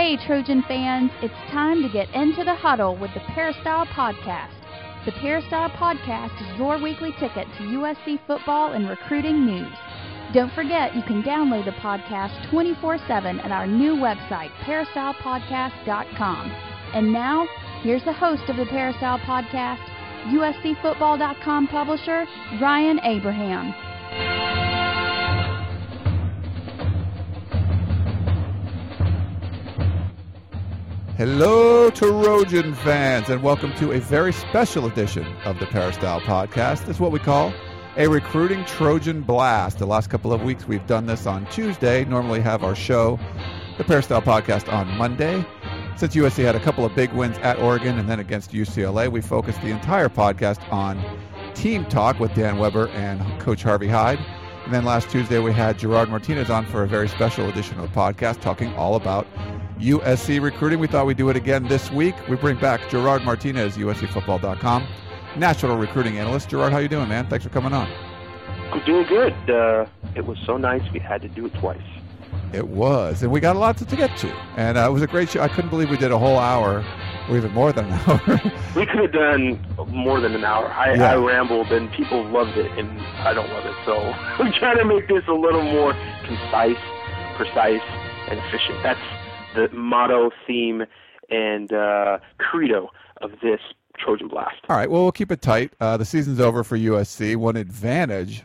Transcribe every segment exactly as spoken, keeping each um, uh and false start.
Hey, Trojan fans, it's time to get into the huddle with the Peristyle Podcast. The Peristyle Podcast is your weekly ticket to U S C football and recruiting news. Don't forget, you can download the podcast twenty-four seven at our new website, peristyle podcast dot com. And now, here's the host of the Peristyle Podcast, U S C football dot com publisher, Ryan Abraham. Hello, Trojan fans, and welcome to a very special edition of the Peristyle Podcast. It's what we call a recruiting Trojan blast. The last couple of weeks we've done this on Tuesday, normally have our show, the Peristyle Podcast, on Monday. Since U S C had a couple of big wins at Oregon and then against U C L A, we focused the entire podcast on team talk with Dan Weber and Coach Harvey Hyde. And then last Tuesday we had Gerard Martinez on for a very special edition of the podcast talking all about U S C recruiting. We thought we'd do it again this week. We bring back Gerard Martinez, U S C football dot com, national recruiting analyst. Gerard, how you doing, man? Thanks for coming on. I'm doing good. Uh, it was so nice we had to do it twice. It was, and we got a lot to, to get to. And uh, it was a great show. I couldn't believe we did a whole hour, or even more than an hour. We could have done more than an hour. I, yeah. I rambled, and people loved it, and I don't love it. So I'm trying to make this a little more concise, precise, and efficient. That's the motto, theme, and uh, credo of this Trojan Blast. All right, well, we'll keep it tight. Uh, the season's over for U S C. One advantage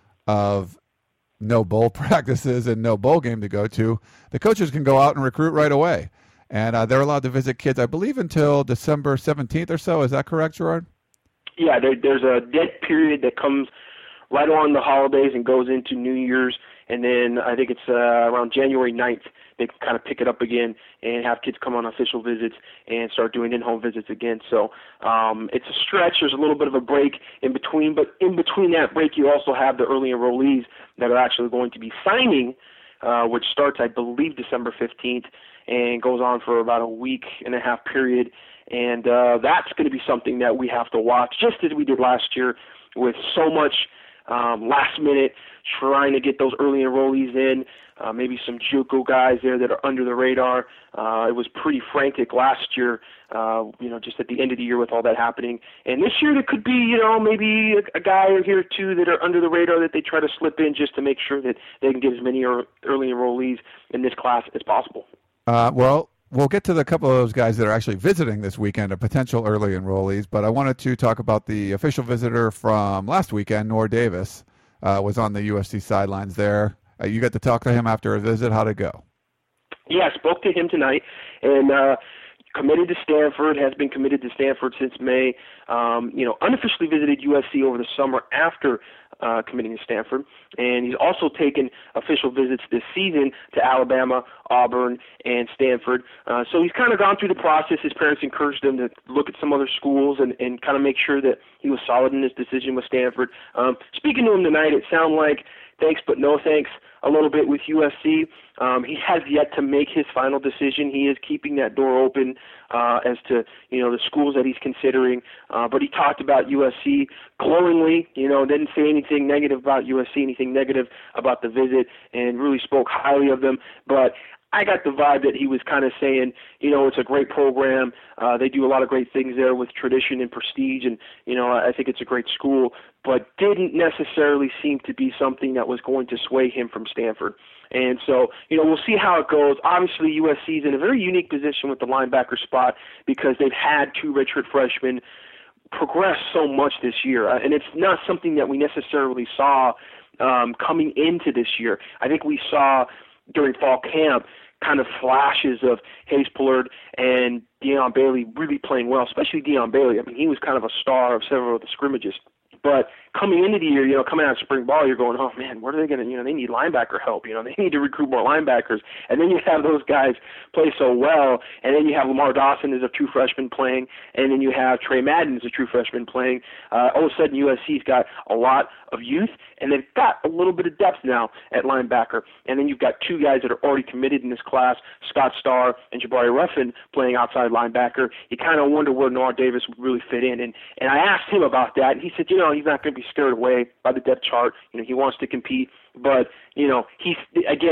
of no bowl practices and no bowl game to go to, the coaches can go out and recruit right away. And uh, they're allowed to visit kids, I believe, until December seventeenth or so. Is that correct, Gerard? Yeah, there, there's a dead period that comes right along the holidays and goes into New Year's. And then I think it's uh, around January ninth, they can kind of pick it up again and have kids come on official visits and start doing in-home visits again. So um, it's a stretch. There's a little bit of a break in between. But in between that break, you also have the early enrollees that are actually going to be signing, uh, which starts, I believe, December fifteenth and goes on for about a week and a half period. And uh, that's going to be something that we have to watch, just as we did last year with so much um, last-minute trying to get those early enrollees in, uh, maybe some JUCO guys there that are under the radar. Uh, it was pretty frantic last year, uh, you know, just at the end of the year with all that happening. And this year there could be, you know, maybe a, a guy or here or two that are under the radar that they try to slip in just to make sure that they can get as many early enrollees in this class as possible. Uh, well, we'll get to the couple of those guys that are actually visiting this weekend, a potential early enrollees, but I wanted to talk about the official visitor from last weekend, Noor Davis, uh, was on the U S C sidelines there. Uh, you got to talk to him after a visit. How'd it go? Yeah, I spoke to him tonight, and uh, committed to Stanford, has been committed to Stanford since May. Um, you know, unofficially visited U S C over the summer after uh, committing to Stanford, and he's also taken official visits this season to Alabama, Auburn, and Stanford. Uh, so he's kind of gone through the process. His parents encouraged him to look at some other schools and, and kind of make sure that he was solid in his decision with Stanford. Um, speaking to him tonight, it sounded like thanks but no thanks a little bit with U S C. Um, he has yet to make his final decision. He is keeping that door open uh, as to, you know, the schools that he's considering. Uh, but he talked about U S C glowingly, you know, didn't say anything negative about U S C, anything negative about the visit, and really spoke highly of them. But I got the vibe that he was kind of saying, you know, it's a great program. Uh, they do a lot of great things there with tradition and prestige, and, you know, I think it's a great school, but didn't necessarily seem to be something that was going to sway him from Stanford. And so, you know, we'll see how it goes. Obviously, U S C is in a very unique position with the linebacker spot because they've had two redshirt freshmen progress so much this year, uh, and it's not something that we necessarily saw um, coming into this year. I think we saw during fall camp kind of flashes of Hayes Pullard and Deion Bailey really playing well, especially Deion Bailey. I mean, he was kind of a star of several of the scrimmages. But coming into the year, you know, coming out of spring ball, you're going, oh, man, what are they going to, you know, they need linebacker help. You know, they need to recruit more linebackers. And then you have those guys play so well, and then you have Lamar Dawson as a true freshman playing, and then you have Trey Madden as a true freshman playing. Uh, all of a sudden, U S C's got a lot of youth, and they've got a little bit of depth now at linebacker. And then you've got two guys that are already committed in this class, Scott Starr and Jabari Ruffin, playing outside linebacker. You kind of wonder where Noor Davis would really fit in. And, and I asked him about that, and he said, you know, he's not going to be scared away by the depth chart. You know, he wants to compete, but, you know, he's, again,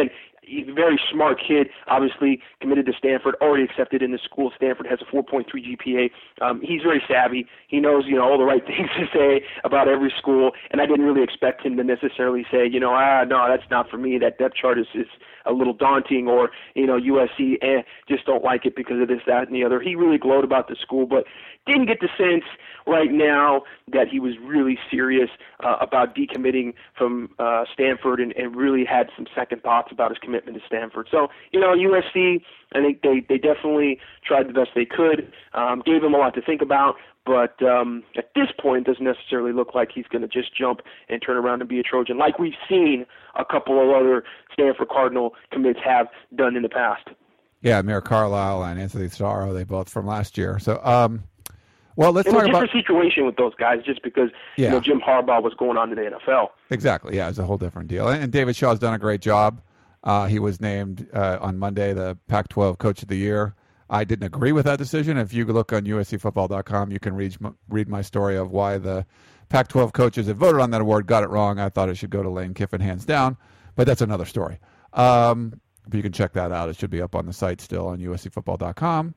he's a very smart kid, obviously committed to Stanford, already accepted in the school. Stanford has a four point three G P A. Um, he's very savvy. He knows, you know, all the right things to say about every school, and I didn't really expect him to necessarily say, you know, ah, no, that's not for me. That depth chart is, is a little daunting, or, you know, U S C, eh, just don't like it because of this, that, and the other. He really glowed about the school, but didn't get the sense right now that he was really serious uh, about decommitting from uh, Stanford, and, and really had some second thoughts about his commitment to Stanford. So, you know, U S C, I think they, they definitely tried the best they could, um, gave him a lot to think about, but um, at this point it doesn't necessarily look like he's going to just jump and turn around and be a Trojan, like we've seen a couple of other Stanford Cardinal commits have done in the past. Yeah, Amir Carlisle and Anthony Starro, they both from last year. So, um, well, let's and talk a about... different situation with those guys, just because yeah. you know, Jim Harbaugh was going on to the N F L. Exactly, yeah, it's a whole different deal. And David Shaw's done a great job. Uh, he was named uh, on Monday the Pac twelve Coach of the Year. I didn't agree with that decision. If you look on U S C football dot com, you can read, read my story of why the Pac twelve coaches that voted on that award got it wrong. I thought it should go to Lane Kiffin hands down, but that's another story. Um, but you can check that out. It should be up on the site still on U S C football dot com.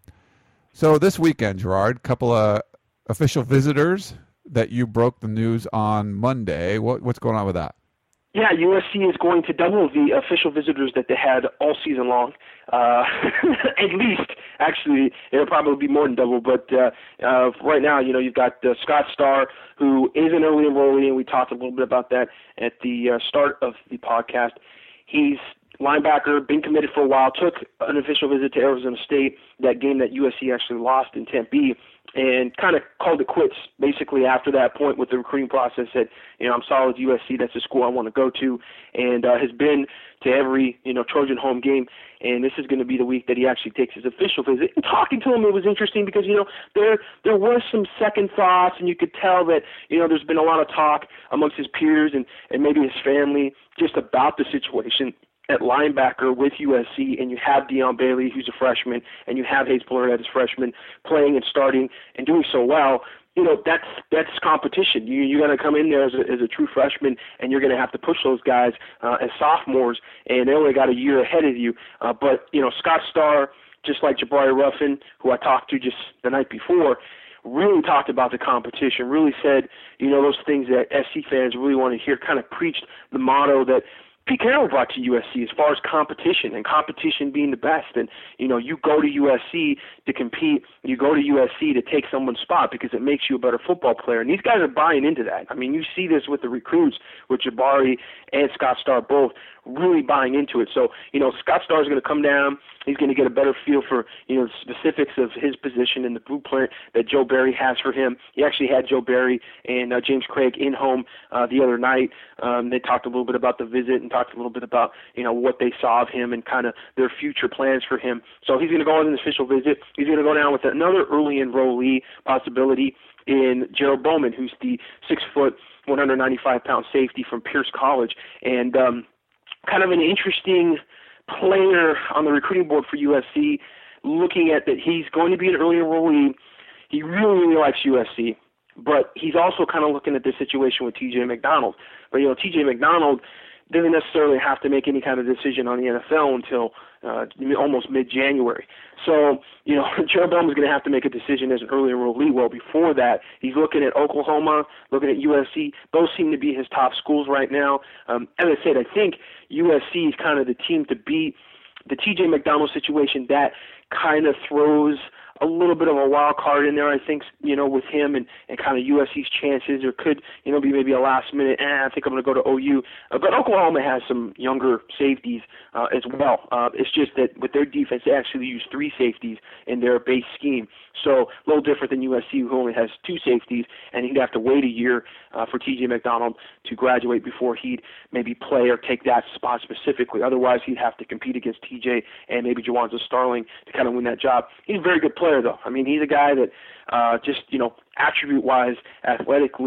So this weekend, Gerard, a couple of official visitors that you broke the news on Monday. What, what's going on with that? Yeah, U S C is going to double the official visitors that they had all season long. Uh, at least, actually, it'll probably be more than double. But uh, uh, right now, you know, you've got uh, Scott Starr, who is an early enrollee, and we talked a little bit about that at the uh, start of the podcast. He's linebacker, been committed for a while, took an official visit to Arizona State, that game that U S C actually lost in Tempe, and kind of called it quits basically after that point with the recruiting process. Said, you know, I'm solid with U S C. That's the school I want to go to, and uh, has been to every, you know, Trojan home game. And this is going to be the week that he actually takes his official visit. And talking to him, it was interesting because, you know, there there was some second thoughts, and you could tell that, you know, there's been a lot of talk amongst his peers and, and maybe his family just about the situation at linebacker with U S C, and you have Deion Bailey, who's a freshman, and you have Hayes Puller as a freshman, playing and starting and doing so well. You know, that's that's competition. You you got to come in there as a, as a true freshman, and you're going to have to push those guys uh, as sophomores, and they only got a year ahead of you. Uh, but you know, Scott Starr, just like Jabari Ruffin, who I talked to just the night before, really talked about the competition, really said, you know, those things that S C fans really want to hear, kind of preached the motto that Pete Carroll brought to U S C as far as competition, and competition being the best. And, you know, you go to U S C to compete, you go to U S C to take someone's spot because it makes you a better football player. And these guys are buying into that. I mean, you see this with the recruits, with Jabari and Scott Starr both really buying into it. So, you know, Scott Starr is going to come down. He's going to get a better feel for, you know, the specifics of his position and the blueprint that Joe Barry has for him. He actually had Joe Barry and uh, James Craig in home uh, the other night. Um, they talked a little bit about the visit and talked a little bit about, you know, what they saw of him and kind of their future plans for him. So he's going to go on an official visit. He's going to go down with another early enrollee possibility in Gerald Bowman, who's the six-foot, one hundred ninety-five pound safety from Pierce College. And um, kind of an interesting player on the recruiting board for U S C, looking at that he's going to be an early enrollee. He really, really likes U S C, but he's also kind of looking at this situation with T J McDonald. But, you know, T J McDonald doesn't necessarily have to make any kind of decision on the N F L until uh, almost mid-January. So, you know, Jeroboam is going to have to make a decision as an early enrollee. Well, before that, he's looking at Oklahoma, looking at U S C. Those seem to be his top schools right now. Um, as I said, I think U S C is kind of the team to beat. The T J McDonald situation, that kind of throws a little bit of a wild card in there, I think, you know, with him and, and kind of U S C's chances. There could, you know, be maybe a last minute, eh, I think I'm going to go to O U. Uh, but Oklahoma has some younger safeties uh, as well. Uh, it's just that with their defense, they actually use three safeties in their base scheme. So a little different than U S C, who only has two safeties, and he'd have to wait a year uh, for T J McDonald to graduate before he'd maybe play or take that spot specifically. Otherwise, he'd have to compete against T J and maybe Jawanza Starling to kind of win that job. He's a very good player, though. I mean, he's a guy that uh, just, you know, attribute-wise, athletically,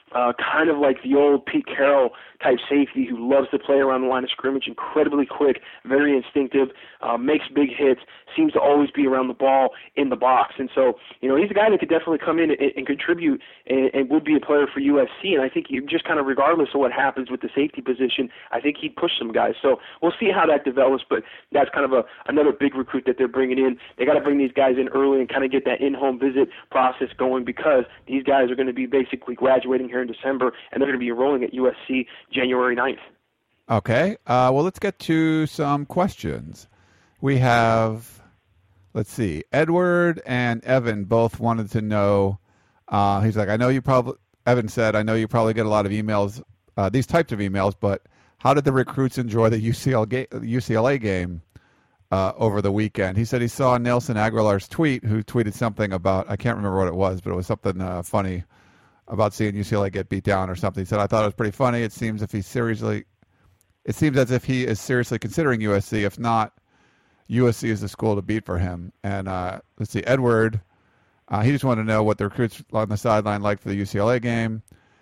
Uh, kind of like the old Pete Carroll type safety who loves to play around the line of scrimmage, incredibly quick, very instinctive, uh, makes big hits, seems to always be around the ball in the box. And so, you know, he's a guy that could definitely come in and, and contribute and, and would be a player for U S C. And I think he, just kind of regardless of what happens with the safety position, I think he'd push some guys. So we'll see how that develops, but that's kind of a another big recruit that they're bringing in. They got to bring these guys in early and kind of get that in-home visit process going, because these guys are going to be basically graduating here in December, and they're going to be enrolling at U S C January ninth. Okay. Uh, well, let's get to some questions. We have, let's see, Edward and Evan both wanted to know, uh, he's like, I know you probably, Evan said, I know you probably get a lot of emails, uh, these types of emails, but how did the recruits enjoy the U C L ga- U C L A game uh, over the weekend? He said he saw Nelson Aguilar's tweet, who tweeted something about, I can't remember what it was, but it was something uh, funny about seeing U C L A get beat down or something. He said, I thought it was pretty funny. It seems if he seriously, it seems as if he is seriously considering U S C. If not, U S C is the school to beat for him. And uh, let's see, Edward, uh, he just wanted to know what the recruits on the sideline liked for the U C L A game,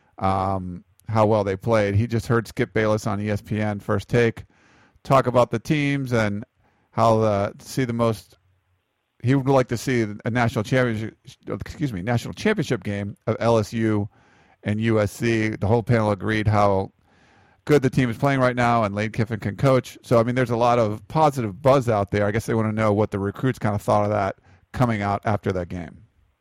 um, how well they played. He just heard Skip Bayless on E S P N First Take talk about the teams and how uh, to see the most. He would like to see a national championship, excuse me, national championship game of L S U and U S C. The whole panel agreed how good the team is playing right now, and Lane Kiffin can coach. So, I mean, there's a lot of positive buzz out there. I guess they want to know what the recruits kind of thought of that coming out after that game.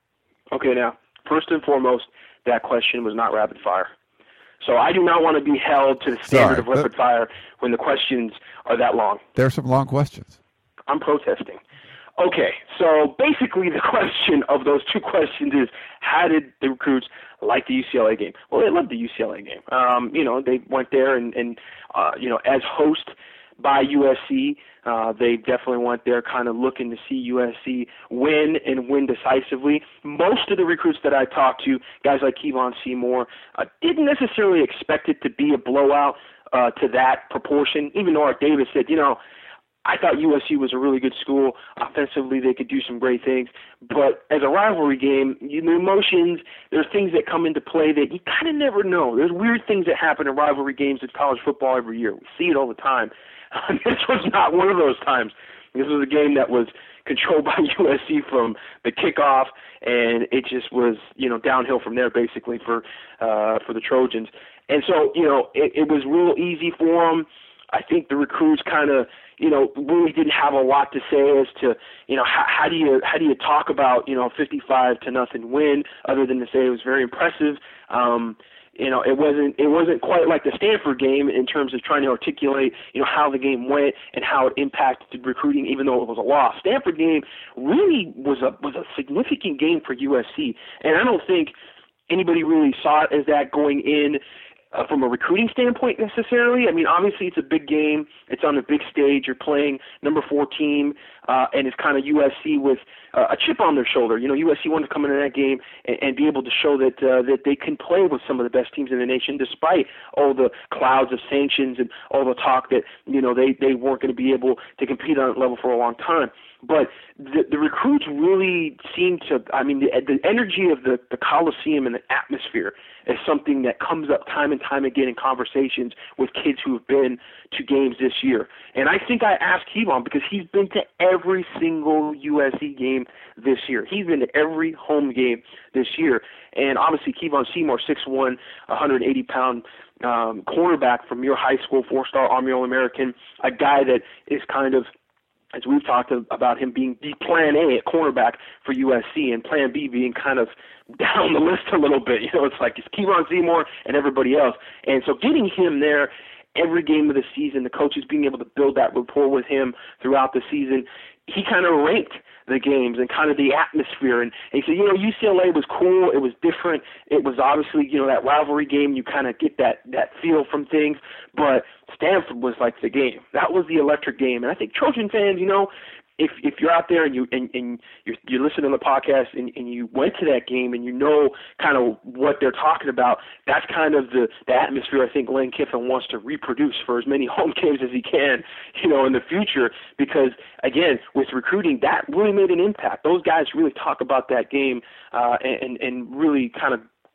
Okay, now, first and foremost, that question was not rapid fire. So I do not want to be held to the standard Sorry, of rapid fire when the questions are that long. There are some long questions. I'm protesting. Okay, so basically the question of those two questions is, how did the recruits like the U C L A game? Well, they loved the U C L A game. Um, you know, they went there and, and uh, you know, as host by U S C, uh, they definitely went there kind of looking to see U S C win and win decisively. Most of the recruits that I talked to, guys like Kevon Seymour, uh, didn't necessarily expect it to be a blowout uh, to that proportion, even though Art Davis said, you know, I thought U S C was a really good school. Offensively, they could do some great things. But as a rivalry game, you, the emotions, there's things that come into play that you kind of never know. There's weird things that happen in rivalry games in college football every year. We see it all the time. This was not one of those times. This was a game that was controlled by U S C from the kickoff, and it just was, you know, downhill from there basically for uh, for the Trojans. And so, you know, it, it was real easy for them. I think the recruits kind of, you know, really didn't have a lot to say as to, you know, how, how do you how do you talk about, you know, fifty-five to nothing win, other than to say it was very impressive. Um, you know, it wasn't it wasn't quite like the Stanford game in terms of trying to articulate, you know, how the game went and how it impacted recruiting, even though it was a loss. Stanford game really was a was a significant game for U S C, and I don't think anybody really saw it as that going in. Uh, from a recruiting standpoint necessarily. I mean, obviously it's a big game. It's on a big stage. You're playing number four team, uh, and it's kind of U S C with uh, a chip on their shoulder. You know, U S C wanted to come into that game and, and be able to show that uh, that they can play with some of the best teams in the nation, despite all the clouds of sanctions and all the talk that, you know, they, they weren't going to be able to compete on that level for a long time. But the, the recruits really seem to, I mean, the, the energy of the, the Coliseum and the atmosphere is something that comes up time and time again in conversations with kids who have been to games this year. And I think I asked Kevon because he's been to every single U S C game this year. He's been to every home game this year. And obviously Kevon Seymour, six one, one hundred eighty pound um, cornerback from your high school, four-star Army All-American, a guy that is kind of, as we've talked about him being the plan A at cornerback for U S C and plan B being kind of down the list a little bit. You know, it's like it's Kevon Seymour and everybody else. And so getting him there every game of the season, the coaches being able to build that rapport with him throughout the season, he kind of ranked the games and kind of the atmosphere. And, and he said, you know, U C L A was cool. It was different. It was obviously, you know, that rivalry game. You kind of get that, that feel from things. But Stanford was like the game. That was the electric game. And I think Trojan fans, you know, if if you're out there and you and, and you're, you're listening to the podcast and, and you went to that game and you know kind of what they're talking about, that's kind of the, the atmosphere I think Lane Kiffin wants to reproduce for as many home games as he can, you know, in the future. Because again, with recruiting, that really made an impact. Those guys really talk about that game uh, and and really kind of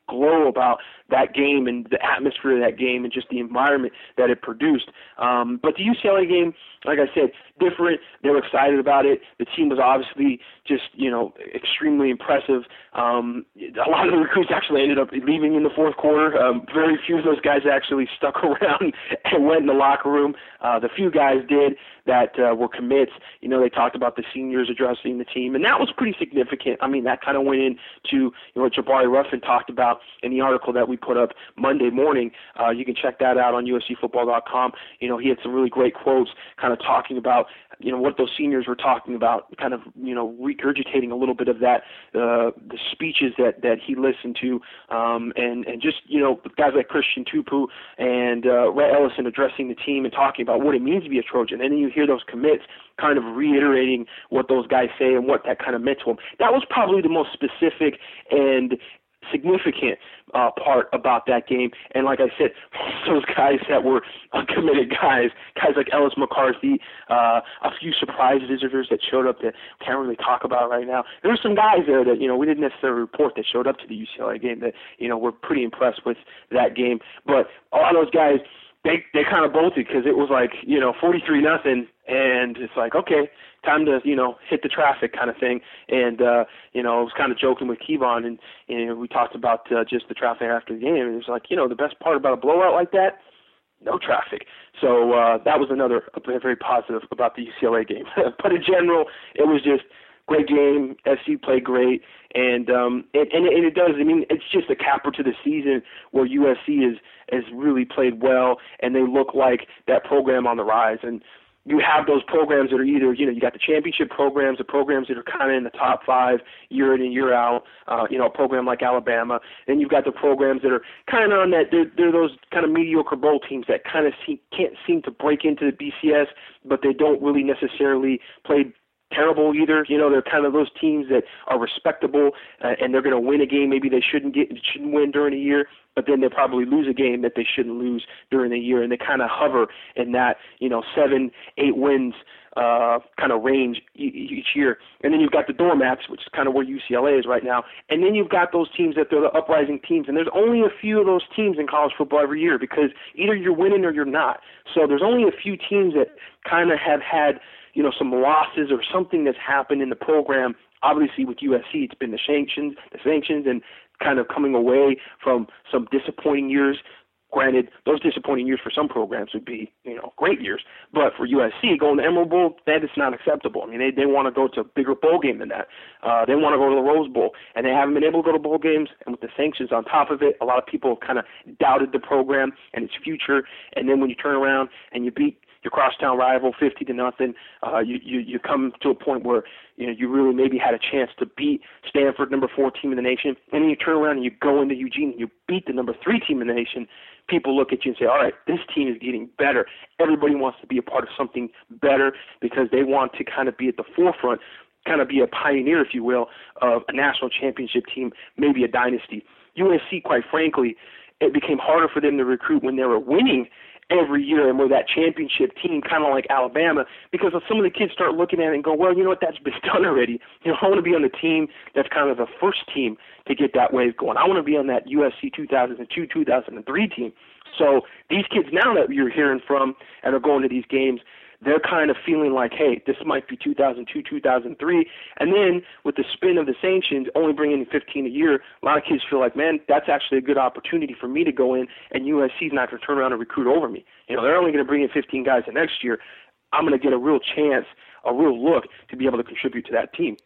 glow about that game and the atmosphere of that game and just the environment that it produced. Um, but the U C L A game, like I said, different. They were excited about it. The team was obviously just, you know, extremely impressive. Um, a lot of the recruits actually ended up leaving in the fourth quarter. Um, very few of those guys actually stuck around and went in the locker room. Uh, the few guys did that uh, were commits. You know, they talked about the seniors addressing the team, and that was pretty significant. I mean, that kind of went into you know, what Jabari Ruffin talked about in the article that we put up Monday morning. Uh, you can check that out on U S C football dot com. You know, he had some really great quotes kind of talking about, you know, what those seniors were talking about, kind of, you know, regurgitating a little bit of that, uh, the speeches that, that he listened to, um, and, and just, you know, guys like Christian Tupu and uh, Rhett Ellison addressing the team and talking about what it means to be a Trojan. And then you hear those commits kind of reiterating what those guys say and what that kind of meant to them. That was probably the most specific and significant uh, part about that game. And like I said, those guys that were uncommitted guys, guys like Ellis McCarthy, uh, a few surprise visitors that showed up that we can't really talk about right now. There were some guys there that, you know, we didn't necessarily report that showed up to the U C L A game that, you know, we're pretty impressed with that game. But a lot of those guys, they they kind of bolted because it was like, you know, forty-three nothing, and it's like, okay, time to, you know, hit the traffic kind of thing. And, uh, you know, I was kind of joking with Kevon, and, and we talked about uh, just the traffic after the game. And it was like, you know, the best part about a blowout like that, no traffic. So uh, that was another very positive about the U C L A game. But in general, it was just great game. S C played great. And, um, it, and, it, and it does, I mean, it's just a capper to the season where U S C is, has really played well, and they look like that program on the rise. And you have those programs that are either, you know, you got the championship programs, the programs that are kind of in the top five year in and year out, uh, you know, a program like Alabama. Then you've got the programs that are kind of on that, they're, they're those kind of mediocre bowl teams that kind of see, can't seem to break into the B C S, but they don't really necessarily play terrible either. You know, they're kind of those teams that are respectable, uh, and they're going to win a game maybe they shouldn't get shouldn't win during a year, but then they'll probably lose a game that they shouldn't lose during the year, and they kind of hover in that, you know, seven, eight wins uh, kind of range e- each year. And then you've got the doormats, which is kind of where U C L A is right now, and then you've got those teams that they're the uprising teams, and there's only a few of those teams in college football every year because either you're winning or you're not. So there's only a few teams that kind of have had, you know, some losses or something that's happened in the program. Obviously, with U S C, it's been the sanctions, the sanctions, and kind of coming away from some disappointing years. Granted, those disappointing years for some programs would be, you know, great years. But for U S C, going to Emerald Bowl, that is not acceptable. I mean, they, they want to go to a bigger bowl game than that. Uh, they want to go to the Rose Bowl, and they haven't been able to go to bowl games. And with the sanctions on top of it, a lot of people kind of doubted the program and its future. And then when you turn around and you beat your crosstown rival fifty to nothing, uh, you, you you come to a point where, you know, you really maybe had a chance to beat Stanford, number four team in the nation, and then you turn around and you go into Eugene and you beat the number three team in the nation. People look at you and say, all right, this team is getting better. Everybody wants to be a part of something better because they want to kind of be at the forefront, kind of be a pioneer, if you will, of a national championship team, maybe a dynasty. U S C, quite frankly, it became harder for them to recruit when they were winning every year and we're that championship team, kind of like Alabama, because some of the kids start looking at it and go, well, you know what, that's been done already. You know, I want to be on the team that's kind of the first team to get that wave going. I want to be on that U S C two thousand two, two thousand three team. So these kids now that you're hearing from and are going to these games, they're kind of feeling like, hey, this might be two thousand two, two thousand three. And then with the spin of the sanctions, only bringing in fifteen a year, a lot of kids feel like, man, that's actually a good opportunity for me to go in, and U S C's not going to turn around and recruit over me. You know, they're only going to bring in fifteen guys the next year. I'm going to get a real chance, a real look to be able to contribute to that team.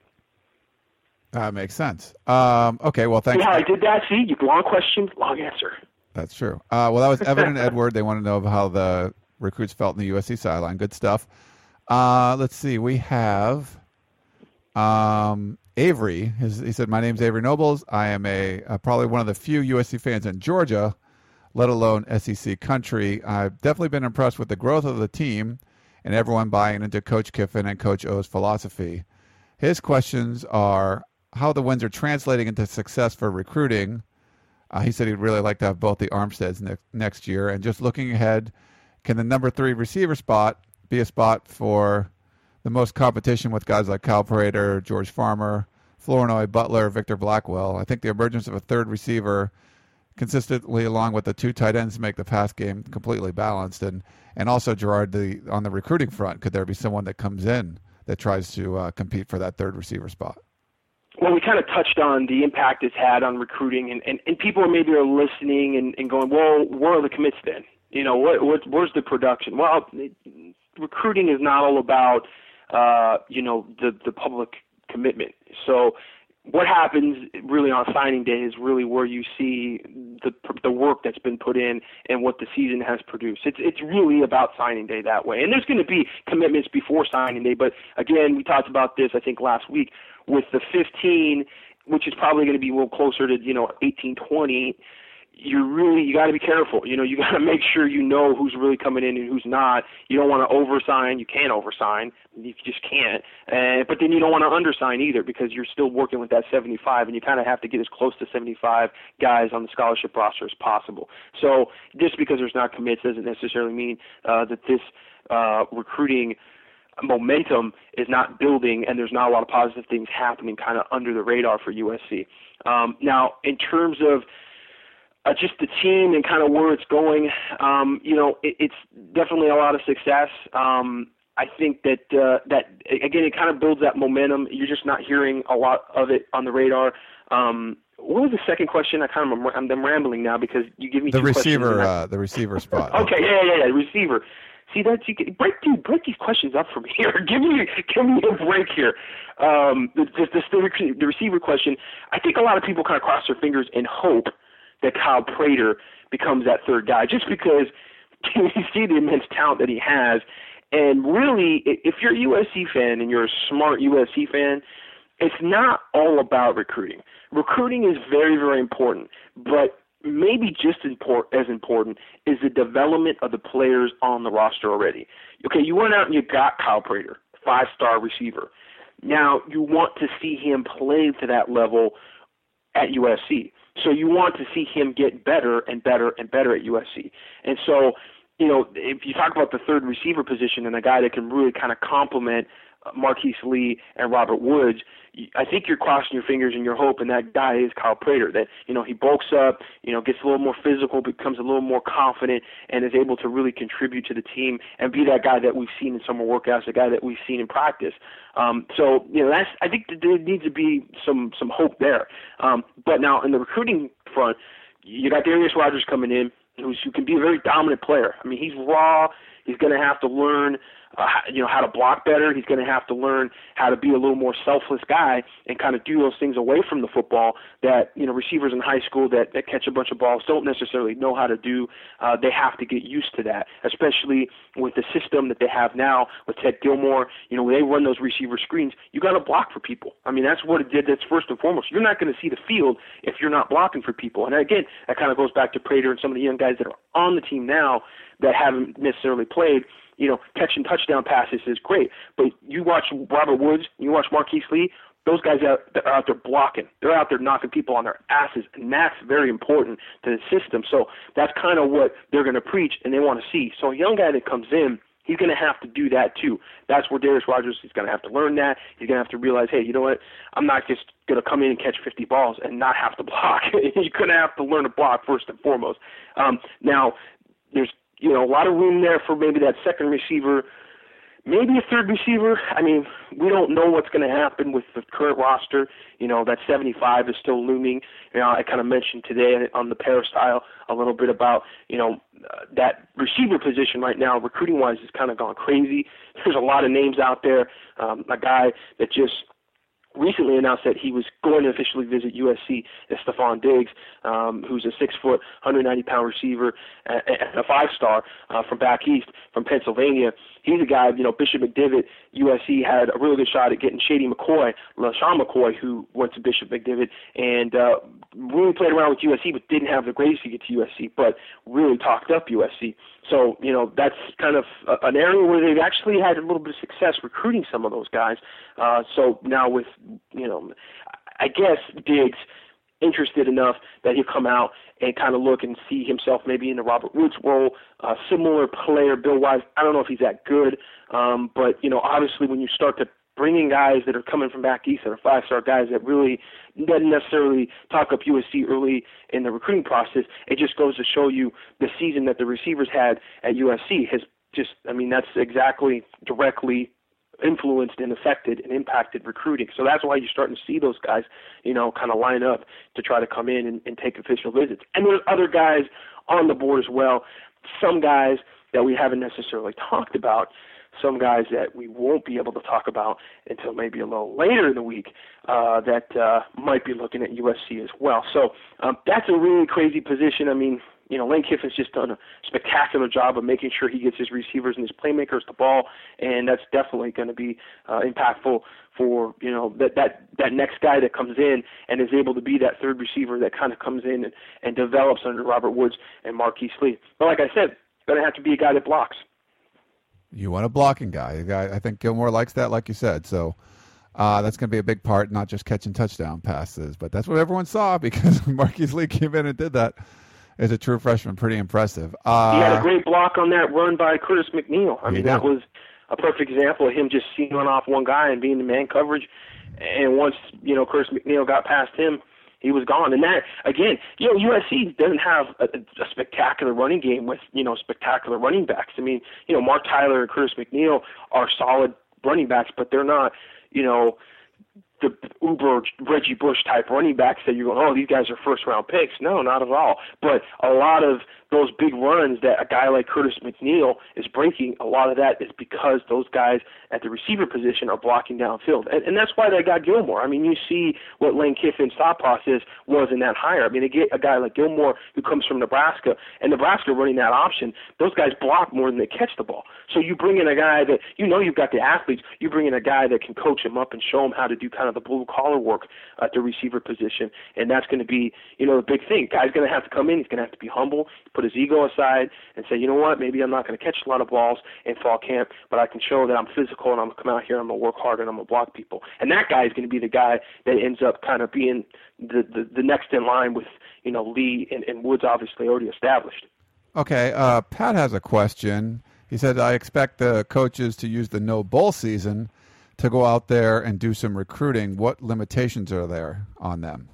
That makes sense. Um, okay, well, thanks. See how I did that? See, you long question, long answer. That's true. Uh, well, that was Evan and Edward. They want to know how the recruits felt in the U S C sideline. Good stuff. Uh, let's see. We have um, Avery. His, he said, my name's Avery Nobles. I am a uh, probably one of the few U S C fans in Georgia, let alone S E C country. I've definitely been impressed with the growth of the team and everyone buying into Coach Kiffin and Coach O's philosophy. His questions are how the wins are translating into success for recruiting. Uh, he said he'd really like to have both the Armsteads ne- next year. And just looking ahead, can the number three receiver spot be a spot for the most competition with guys like Kyle Prater, George Farmer, Flournoy, Butler, Victor Blackwell? I think the emergence of a third receiver consistently along with the two tight ends make the pass game completely balanced. And, and also, Gerard, the on the recruiting front, could there be someone that comes in that tries to uh, compete for that third receiver spot? Well, we kind of touched on the impact it's had on recruiting, and, and, and people maybe are listening and, and going, well, where are the commits then? You know, what, what where's the production? Well, it, recruiting is not all about, uh, you know, the, the public commitment. So what happens really on signing day is really where you see the the work that's been put in and what the season has produced. It's it's really about signing day that way. And there's going to be commitments before signing day, but again, we talked about this I think last week with the fifteen, which is probably going to be a little closer to, you know, eighteen, twenty. You're really, you got to be careful. You know, you got to make sure you know who's really coming in and who's not. You don't want to oversign. You can't oversign. You just can't. Uh, but then you don't want to undersign either because you're still working with that seventy-five, and you kind of have to get as close to seventy-five guys on the scholarship roster as possible. So just because there's not commits doesn't necessarily mean uh, that this uh, recruiting momentum is not building and there's not a lot of positive things happening kind of under the radar for U S C. Um, now, in terms of Uh, just the team and kind of where it's going, um, you know, it, it's definitely a lot of success. Um, I think that, uh, that again, it kind of builds that momentum. You're just not hearing a lot of it on the radar. Um, what was the second question? I kind of I'm, I'm rambling now because you give me the two receiver, questions. uh, the receiver spot. Okay, yeah, yeah, yeah, receiver. See, that's you can, break, dude, break these questions up for me here. give me, give me a break here. Um, the, the, the, the receiver question. I think a lot of people kind of cross their fingers and hope that Kyle Prater becomes that third guy, just because you see the immense talent that he has. And really, if you're a U S C fan and you're a smart U S C fan, it's not all about recruiting. Recruiting is very, very important, but maybe just as important is the development of the players on the roster already. Okay, you went out and you got Kyle Prater, five-star receiver. Now you want to see him play to that level at U S C. So you want to see him get better and better and better at U S C. And so, you know, if you talk about the third receiver position and a guy that can really kind of complement Marquise Lee and Robert Woods, I think you're crossing your fingers and you're hoping that guy is Kyle Prater, that, you know, he bulks up, you know, gets a little more physical, becomes a little more confident, and is able to really contribute to the team and be that guy that we've seen in summer workouts, the guy that we've seen in practice. Um, so, you know, that's, I think that there needs to be some, some hope there. Um, but now in the recruiting front, you got Darius Rogers coming in, who's, who can be a very dominant player. I mean, he's raw. He's going to have to learn, uh, you know, how to block better. He's going to have to learn how to be a little more selfless guy and kind of do those things away from the football that, you know, receivers in high school that, that catch a bunch of balls don't necessarily know how to do. Uh, they have to get used to that, especially with the system that they have now with Ted Gilmore. You know, when they run those receiver screens, you got to block for people. I mean, that's what it did. That's first and foremost. You're not going to see the field if you're not blocking for people. And again, that kind of goes back to Prater and some of the young guys that are on the team now that haven't necessarily played. You know, catching touchdown passes is great, but you watch Robert Woods, you watch Marquise Lee, those guys are, are out there blocking. They're out there knocking people on their asses, and that's very important to the system. So that's kind of what they're going to preach and they want to see. So a young guy that comes in, he's going to have to do that too. That's where Darius Rogers is going to have to learn that. He's going to have to realize, hey, you know what? I'm not just going to come in and catch fifty balls and not have to block. You're going to have to learn to block first and foremost. Um, now, there's you know, a lot of room there for maybe that second receiver, maybe a third receiver. I mean, we don't know what's going to happen with the current roster. You know, that seventy-five is still looming. You know, I kind of mentioned today on the Peristyle a little bit about, you know, uh, that receiver position right now, recruiting-wise, has kind of gone crazy. There's a lot of names out there. Um, a guy that just recently announced that he was going to officially visit U S C is Stephon Diggs, um, who's a six-foot, one hundred ninety pound receiver and a five-star uh, from back east, from Pennsylvania. He's a guy, you know, Bishop McDivitt, U S C had a really good shot at getting Shady McCoy, LaShawn McCoy, who went to Bishop McDivitt, and uh, really played around with U S C, but didn't have the grades to get to U S C, but really talked up U S C. So, you know, that's kind of a, an area where they've actually had a little bit of success recruiting some of those guys. Uh, so now with, you know, I guess Diggs interested enough that he'll come out and kind of look and see himself maybe in the Robert Woods role, uh, similar player, Bill Wise. I don't know if he's that good, um, but, you know, obviously when you start to bringing guys that are coming from back east that are five-star guys that really doesn't necessarily talk up U S C early in the recruiting process. It just goes to show you the season that the receivers had at U S C has just, I mean, that's exactly directly influenced and affected and impacted recruiting. So that's why you're starting to see those guys, you know, kind of line up to try to come in and, and take official visits. And there's other guys on the board as well, some guys that we haven't necessarily talked about, some guys that we won't be able to talk about until maybe a little later in the week uh, that uh, might be looking at U S C as well. So um, that's a really crazy position. I mean, you know, Lane Kiffin's just done a spectacular job of making sure he gets his receivers and his playmakers the ball, and that's definitely going to be uh, impactful for, you know, that, that, that next guy that comes in and is able to be that third receiver that kind of comes in and, and develops under Robert Woods and Marquise Lee. But like I said, going to have to be a guy that blocks. You want a blocking guy. A guy I think Gilmore likes that, like you said. So uh, that's going to be a big part, not just catching touchdown passes. But that's what everyone saw because Marquise Lee came in and did that as a true freshman. Pretty impressive. Uh, he had a great block on that run by Curtis McNeil. I mean, that was a perfect example of him just sealing off one guy and being in man coverage. And once, you know, Curtis McNeil got past him, he was gone. And that, again, you know, U S C doesn't have a, a spectacular running game with, you know, spectacular running backs. I mean, you know, Mark Tyler and Curtis McNeil are solid running backs, but they're not, you know, the uber Reggie Bush type running backs that you're going, oh, these guys are first round picks. No, not at all. But a lot of those big runs that a guy like Curtis McNeil is breaking, a lot of that is because those guys at the receiver position are blocking downfield. And, and that's why they got Gilmore. I mean, you see what Lane Kiffin's thought process was in that hire. I mean, they get a guy like Gilmore who comes from Nebraska, and Nebraska running that option, those guys block more than they catch the ball. So you bring in a guy that, you know, you've got the athletes, you bring in a guy that can coach him up and show him how to do kind of the blue-collar work at the receiver position, and that's going to be, you know, the big thing. Guy's going to have to come in, he's going to have to be humble, put his ego aside, and say, you know what, maybe I'm not going to catch a lot of balls in fall camp, but I can show that I'm physical and I'm going to come out here, I'm going to work hard, and I'm going to block people. And that guy is going to be the guy that ends up kind of being the, the, the next in line with, you know, Lee and, and Woods obviously already established. Okay, uh, Pat has a question. He said, I expect the coaches to use the no bowl season to go out there and do some recruiting. What limitations are there on them?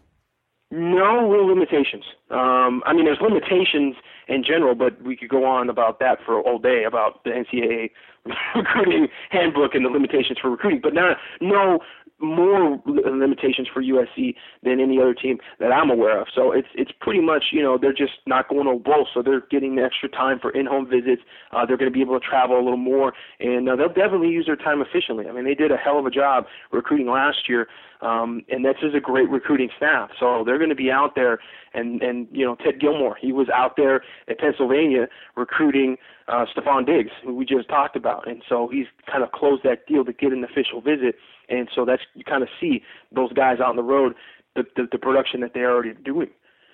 No real limitations. Um, I mean, there's limitations in general, but we could go on about that for all day, about the N C double A recruiting handbook and the limitations for recruiting, but not no more limitations for U S C than any other team that I'm aware of. So it's it's pretty much, you know, they're just not going to a bowl, so they're getting the extra time for in-home visits. Uh, they're going to be able to travel a little more, and uh, they'll definitely use their time efficiently. I mean, they did a hell of a job recruiting last year, um, and this is a great recruiting staff. So they're going to be out there, and, and you know, Ted Gilmore, he was out there at Pennsylvania recruiting uh, Stephon Diggs, who we just talked about, and so he's kind of closed that deal to get an official visit. And so that's, you kind of see those guys out on the road, the, the, the production that they're already doing.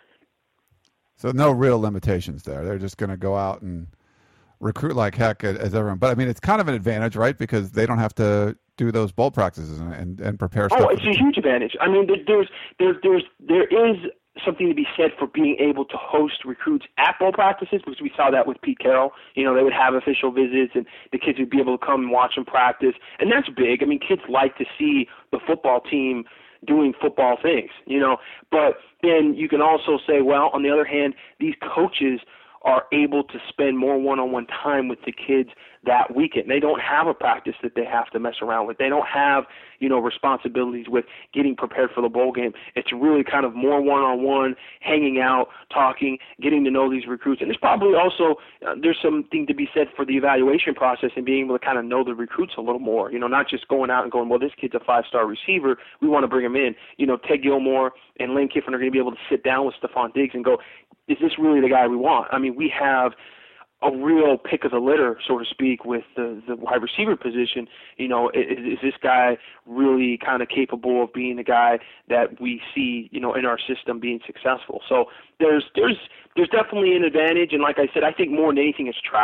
So no real limitations there. They're just going to go out and recruit like heck as everyone. But, I mean, it's kind of an advantage, right, because they don't have to do those bowl practices and, and, and prepare stuff. Oh, it's a huge advantage. I mean, there's, there's, there's, there is something to be said for being able to host recruits at bowl practices, because we saw that with Pete Carroll. You know, they would have official visits, and the kids would be able to come and watch them practice, and that's big. I mean, kids like to see the football team doing football things, you know. But then you can also say, well, on the other hand, these coaches are able to spend more one-on-one time with the kids that weekend. They don't have a practice that they have to mess around with. They don't have, you know, responsibilities with getting prepared for the bowl game. It's really kind of more one-on-one, hanging out, talking, getting to know these recruits. And there's probably also, uh, there's something to be said for the evaluation process and being able to kind of know the recruits a little more, you know, not just going out and going, well, this kid's a five-star receiver, we want to bring him in. You know, Ted Gilmore and Lane Kiffin are going to be able to sit down with Stephon Diggs and go, is this really the guy we want? I mean, we have a real pick of the litter, so to speak, with the, the wide receiver position. You know, is, is this guy really kind of capable of being the guy that we see, you know, in our system being successful? So there's there's there's definitely an advantage, and like I said, I think more than anything it's travel,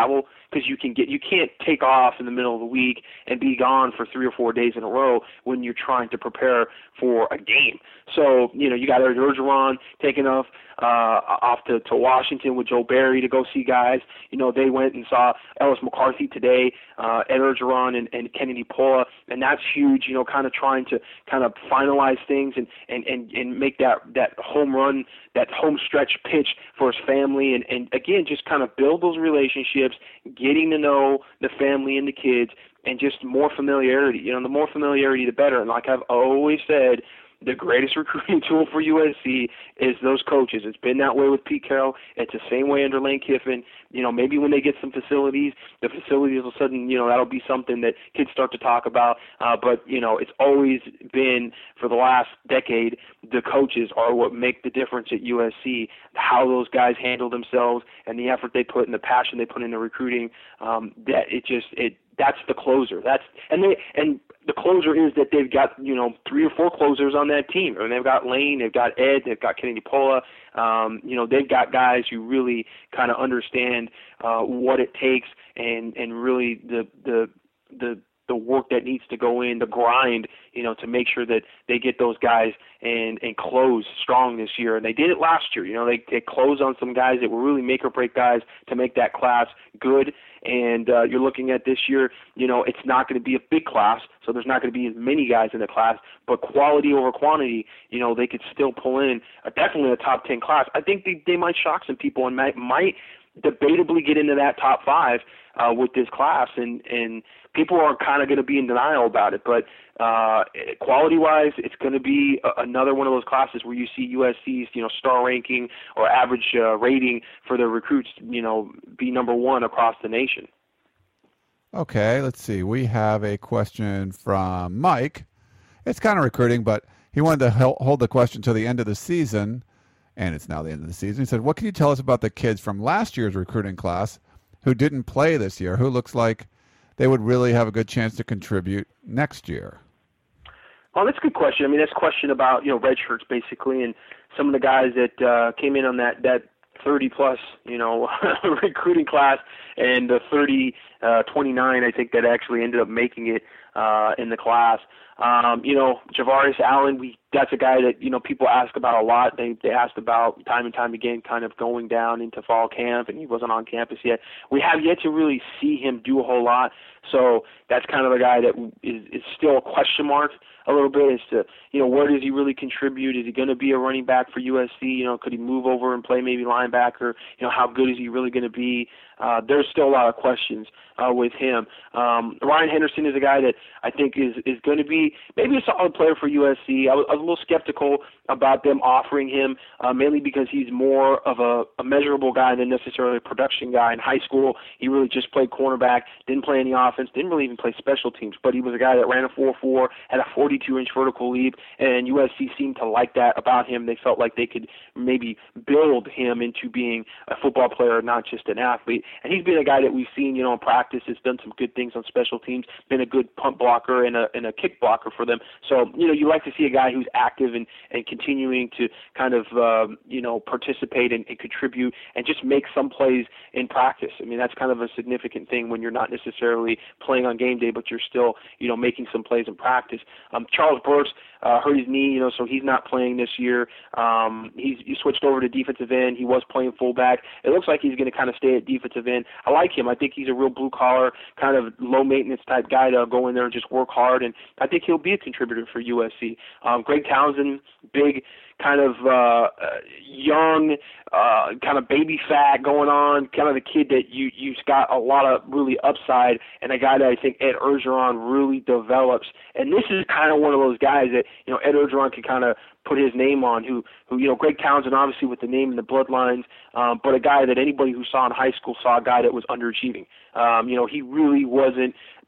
because you can get you can't take off in the middle of the week and be gone for three or four days in a row when you're trying to prepare for a game. So, you know, you got Ed Orgeron taking off uh, off to, to Washington with Joe Barry to go see guys. You know, they went and saw Ellis McCarthy today, uh, Ed Orgeron and, and Kennedy Pola, and that's huge, you know, kind of trying to kind of finalize things and, and, and, and make that, that home run, that home stretch pitch for his family. And, and again, just kind of build those relationships, getting to know the family and the kids, and just more familiarity. You know, the more familiarity, the better. And like I've always said, the greatest recruiting tool for U S C is those coaches. It's been that way with Pete Carroll. It's the same way under Lane Kiffin. You know, maybe when they get some facilities, the facilities will suddenly, you know, that'll be something that kids start to talk about. Uh, but, you know, it's always been, for the last decade, the coaches are what make the difference at U S C, how those guys handle themselves and the effort they put and the passion they put into recruiting. Um, that it just, it, that's the closer. That's, and they, and the closer is that they've got, you know, three or four closers on that team. I mean, they've got Lane, they've got Ed, they've got Kennedy Pola. Um, you know, they've got guys who really kind of understand uh, what it takes and, and really the, the, the, the work that needs to go in, the grind, you know, to make sure that they get those guys and, and close strong this year. And they did it last year. You know, they, they closed on some guys that were really make or break guys to make that class good. And uh, you're looking at this year, you know, it's not going to be a big class, so there's not going to be as many guys in the class, but quality over quantity, you know, they could still pull in a, definitely a top ten class. I think they, they might shock some people and might, might debatably get into that top five uh, with this class, and, and people are kind of going to be in denial about it. But uh, quality-wise, it's going to be a, another one of those classes where you see U S C's, you know, star ranking or average uh, rating for their recruits, you know, be number one across the nation. Okay, let's see. We have a question from Mike. It's kind of recruiting, but he wanted to hold the question till the end of the season, and it's now the end of the season. He said, what can you tell us about the kids from last year's recruiting class who didn't play this year, who looks like they would really have a good chance to contribute next year? Well, that's a good question. I mean, that's a question about, you know, red shirts basically, and some of the guys that uh, came in on that, that thirty plus, you know, recruiting class, and the thirty, uh, twenty-nine, I think, that actually ended up making it uh, in the class. Um, you know, Javarius Allen, we that's a guy that, you know, people ask about a lot. They they asked about time and time again, kind of going down into fall camp, and he wasn't on campus yet. We have yet to really see him do a whole lot. So that's kind of a guy that is, is still a question mark a little bit as to, you know, where does he really contribute? Is he going to be a running back for U S C? You know, could he move over and play maybe linebacker? You know, how good is he really going to be? Uh, there's still a lot of questions uh, with him. Um, Ryan Henderson is a guy that I think is, is going to be maybe a solid player for U S C. I was, I was a little skeptical about them offering him, uh, mainly because he's more of a, a measurable guy than necessarily a production guy. In high school, he really just played cornerback, didn't play any offense, didn't really even play special teams, but he was a guy that ran a four four, had a forty-two inch vertical leap, and U S C seemed to like that about him. They felt like they could maybe build him into being a football player, not just an athlete. And he's been a guy that we've seen, you know, in practice, has done some good things on special teams, been a good punt blocker and a, and a kick blocker for them. So, you know, you like to see a guy who's active and, and continuing to kind of, um, you know, participate and, and contribute and just make some plays in practice. I mean, that's kind of a significant thing when you're not necessarily playing on game day, but you're still, you know, making some plays in practice. Um, Charles Burks uh, hurt his knee, you know, so he's not playing this year. Um, he's he switched over to defensive end. He was playing fullback. It looks like he's going to kind of stay at defensive end. I like him. I think he's a real blue-collar, kind of low-maintenance type guy to go in there and just work hard, and I think he'll be a contributor for U S C. Um, Greg Townsend, big, kind of uh, young, uh, kind of baby fat going on, kind of the kid that you, you've got a lot of really upside, and a guy that I think Ed Orgeron really develops. And this is kind of one of those guys that, you know, Ed Orgeron can kind of put his name on, who, who you know, Greg Townsend, obviously with the name and the bloodlines, um, but a guy that anybody who saw in high school saw a guy that was underachieving. Um, you know, he really wasn't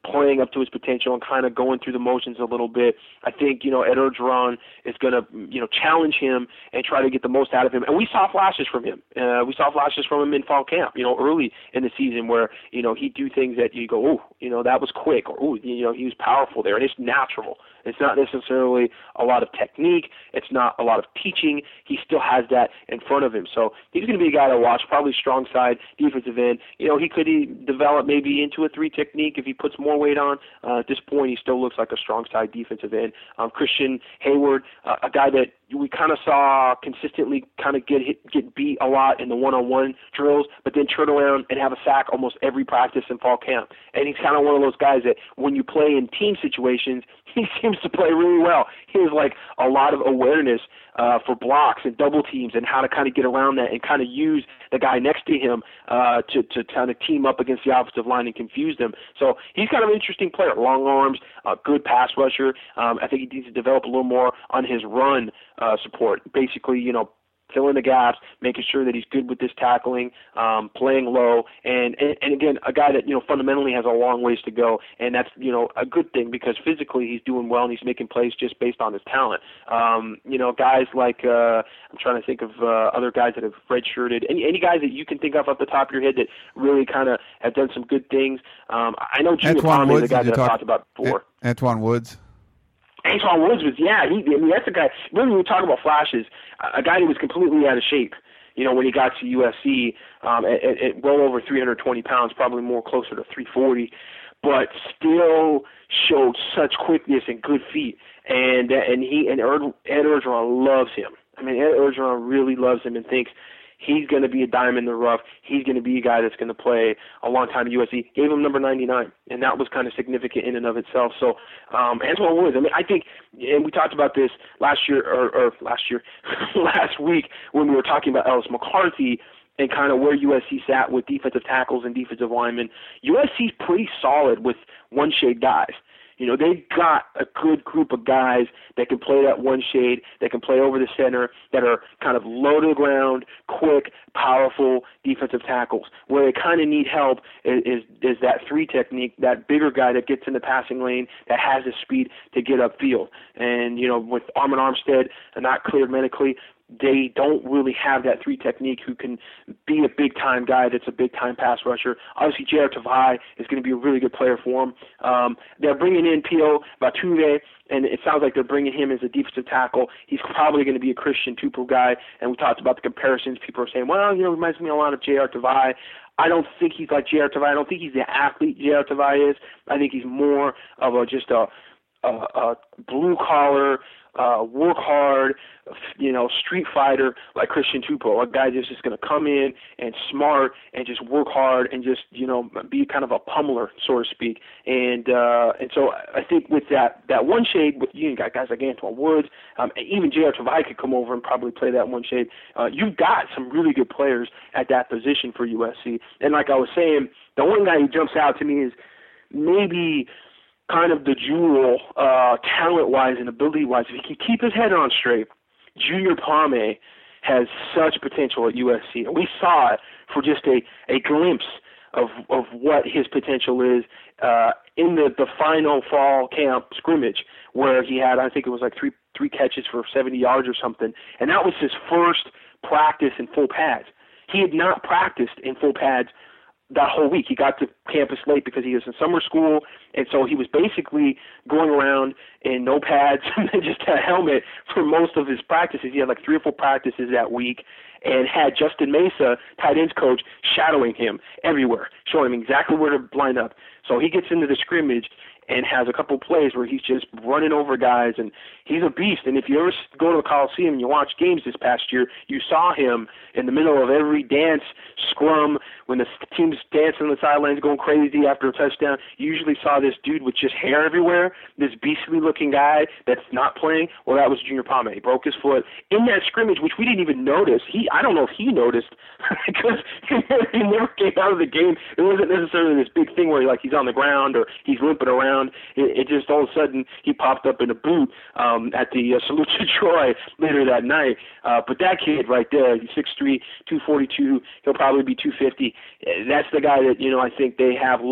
playing up to his potential and kind of going through the motions a little bit. I think, you know, Ed Orgeron is going to, you know, challenge him and try to get the most out of him. And we saw flashes from him. Uh, we saw flashes from him in fall camp, you know, early in the season where, you know, he'd do things that you go, oh, you know, that was quick, or, oh, you know, he was powerful there. And it's natural. It's not necessarily a lot of technique. It's not a lot of teaching. He still has that in front of him. So he's going to be a guy to watch, probably strong side, defensive end. You know, he could develop maybe into a three technique if he puts more weight on. Uh, at this point, he still looks like a strong side defensive end. Um, Christian Hayward, uh, a guy that we kind of saw consistently kind of get hit, get beat a lot in the one-on-one drills, but then turn around and have a sack almost every practice in fall camp. And he's kind of one of those guys that when you play in team situations, he seems to play really well. He has like a lot of awareness uh, for blocks and double teams and how to kind of get around that and kind of use the guy next to him uh, to, to kind of team up against the offensive line and confuse them. So he's kind of an interesting player. Long arms, uh, good pass rusher. Um, I think he needs to develop a little more on his run uh, support. Basically, you know, fill in the gaps, making sure that he's good with his tackling, um, playing low, and, and and again, a guy that, you know, fundamentally has a long ways to go, and that's, you know, a good thing because physically he's doing well and he's making plays just based on his talent. Um, you know, guys like, uh, I'm trying to think of uh, other guys that have redshirted, any, any guys that you can think of off the top of your head that really kind of have done some good things. Um, I know Junior Palm is the guy that I've talked about before. A- Antoine Woods. Antoine Woods was, yeah, he, I mean, that's a guy, really, when we talk about flashes, a guy who was completely out of shape, you know, when he got to U S C, um, at, at well over three hundred twenty pounds, probably more closer to three forty, but still showed such quickness and good feet. And and he and Ed Orgeron loves him. I mean, Ed Orgeron really loves him and thinks he's going to be a diamond in the rough. He's going to be a guy that's going to play a long time at U S C. Gave him number ninety-nine, and that was kind of significant in and of itself. So um, Antoine Woods, I mean, I think, and we talked about this last year, or, or last year, last week when we were talking about Ellis McCarthy and kind of where U S C sat with defensive tackles and defensive linemen. U S C's pretty solid with one-shade guys. You know, they've got a good group of guys that can play that one shade, that can play over the center, that are kind of low to the ground, quick, powerful defensive tackles. Where they kind of need help is, is, is that three technique, that bigger guy that gets in the passing lane, that has the speed to get upfield. And, you know, with Armin Armstead not cleared medically, they don't really have that three technique who can be a big-time guy that's a big-time pass rusher. Obviously, J R. Tavai is going to be a really good player for him. Um, they're bringing in Pio Batuve, and it sounds like they're bringing him as a defensive tackle. He's probably going to be a Christian Tupou guy, and we talked about the comparisons. People are saying, well, you know, it reminds me a lot of J R. Tavai. I don't think he's like J R. Tavai. I don't think he's the athlete J R. Tavai is. I think he's more of a just a, a, a blue-collar, Uh, work hard, you know, street fighter like Christian Tupou, a guy that's just going to come in and smart and just work hard and just, you know, be kind of a pummeler, so to speak. And uh, and so I think with that that one shade, with you got guys like Antoine Woods, um, and even J R. Tavai could come over and probably play that one shade. Uh, you've got some really good players at that position for U S C. And like I was saying, the one guy who jumps out to me is maybe kind of the jewel, uh, talent-wise and ability-wise. If he can keep his head on straight, Junior Palme has such potential at U S C. And we saw it for just a, a glimpse of of what his potential is uh, in the, the final fall camp scrimmage where he had, I think it was like three three catches for seventy yards or something. And that was his first practice in full pads. He had not practiced in full pads that whole week. He got to campus late because he was in summer school, and so he was basically going around in no pads and just a helmet for most of his practices. He had like three or four practices that week and had Justin Mesa, tight ends coach, shadowing him everywhere, showing him exactly where to line up. So he gets into the scrimmage and has a couple plays where he's just running over guys, and he's a beast. And if you ever go to the Coliseum and you watch games this past year, you saw him in the middle of every dance, scrum, when the team's dancing on the sidelines going crazy after a touchdown. You usually saw this dude with just hair everywhere, this beastly-looking guy that's not playing. Well, that was Junior Palme. He broke his foot in that scrimmage, which we didn't even notice. He, I don't know if he noticed because he never came out of the game. It wasn't necessarily this big thing where like he's on the ground or he's limping around. It, it just all of a sudden he popped up in a boot um, at the uh, Salute to Troy later that night. Uh, but that kid right there, he's six three, two forty-two. He'll probably be two fifty. That's the guy that, you know, I think they have looked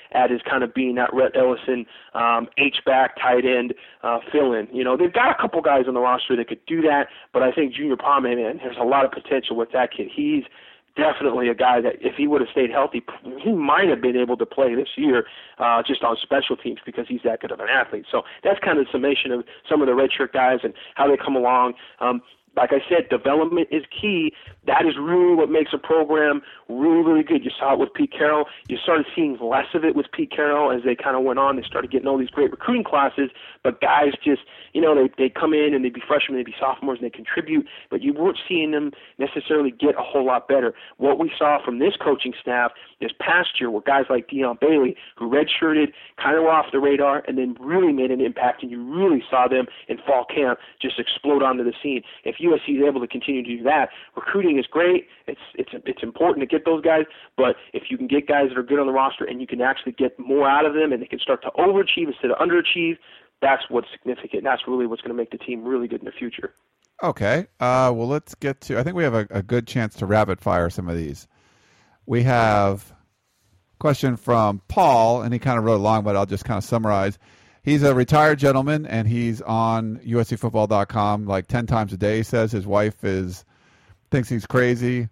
at as kind of being that Rhett Ellison um, H-back tight end uh, fill-in. You know, they've got a couple guys on the roster that could do that, but I think Junior Palme, man, there's a lot of potential with that kid. He's definitely a guy that if he would have stayed healthy, he might have been able to play this year uh, just on special teams because he's that good of an athlete. So that's kind of the summation of some of the redshirt guys and how they come along. Um, Like I said, development is key. That is really what makes a program really, really good. You saw it with Pete Carroll. You started seeing less of it with Pete Carroll as they kind of went on. They started getting all these great recruiting classes, but guys just, you know, they they come in and they'd be freshmen, they'd be sophomores, and they contribute, but you weren't seeing them necessarily get a whole lot better. What we saw from this coaching staff this past year were guys like Deion Bailey, who redshirted, kind of were off the radar, and then really made an impact, and you really saw them in fall camp just explode onto the scene. If U S C is able to continue to do that, recruiting is great. It's it's it's important to get those guys, but if you can get guys that are good on the roster and you can actually get more out of them and they can start to overachieve instead of underachieve, that's what's significant. That's really what's going to make the team really good in the future. Okay. Uh, well, let's get to – I think we have a, a good chance to rapid fire some of these. We have a question from Paul, and he kind of wrote along, but I'll just kind of summarize. He's a retired gentleman, and he's on U S C football dot com like ten times a day, he says. His wife is thinks he's crazy.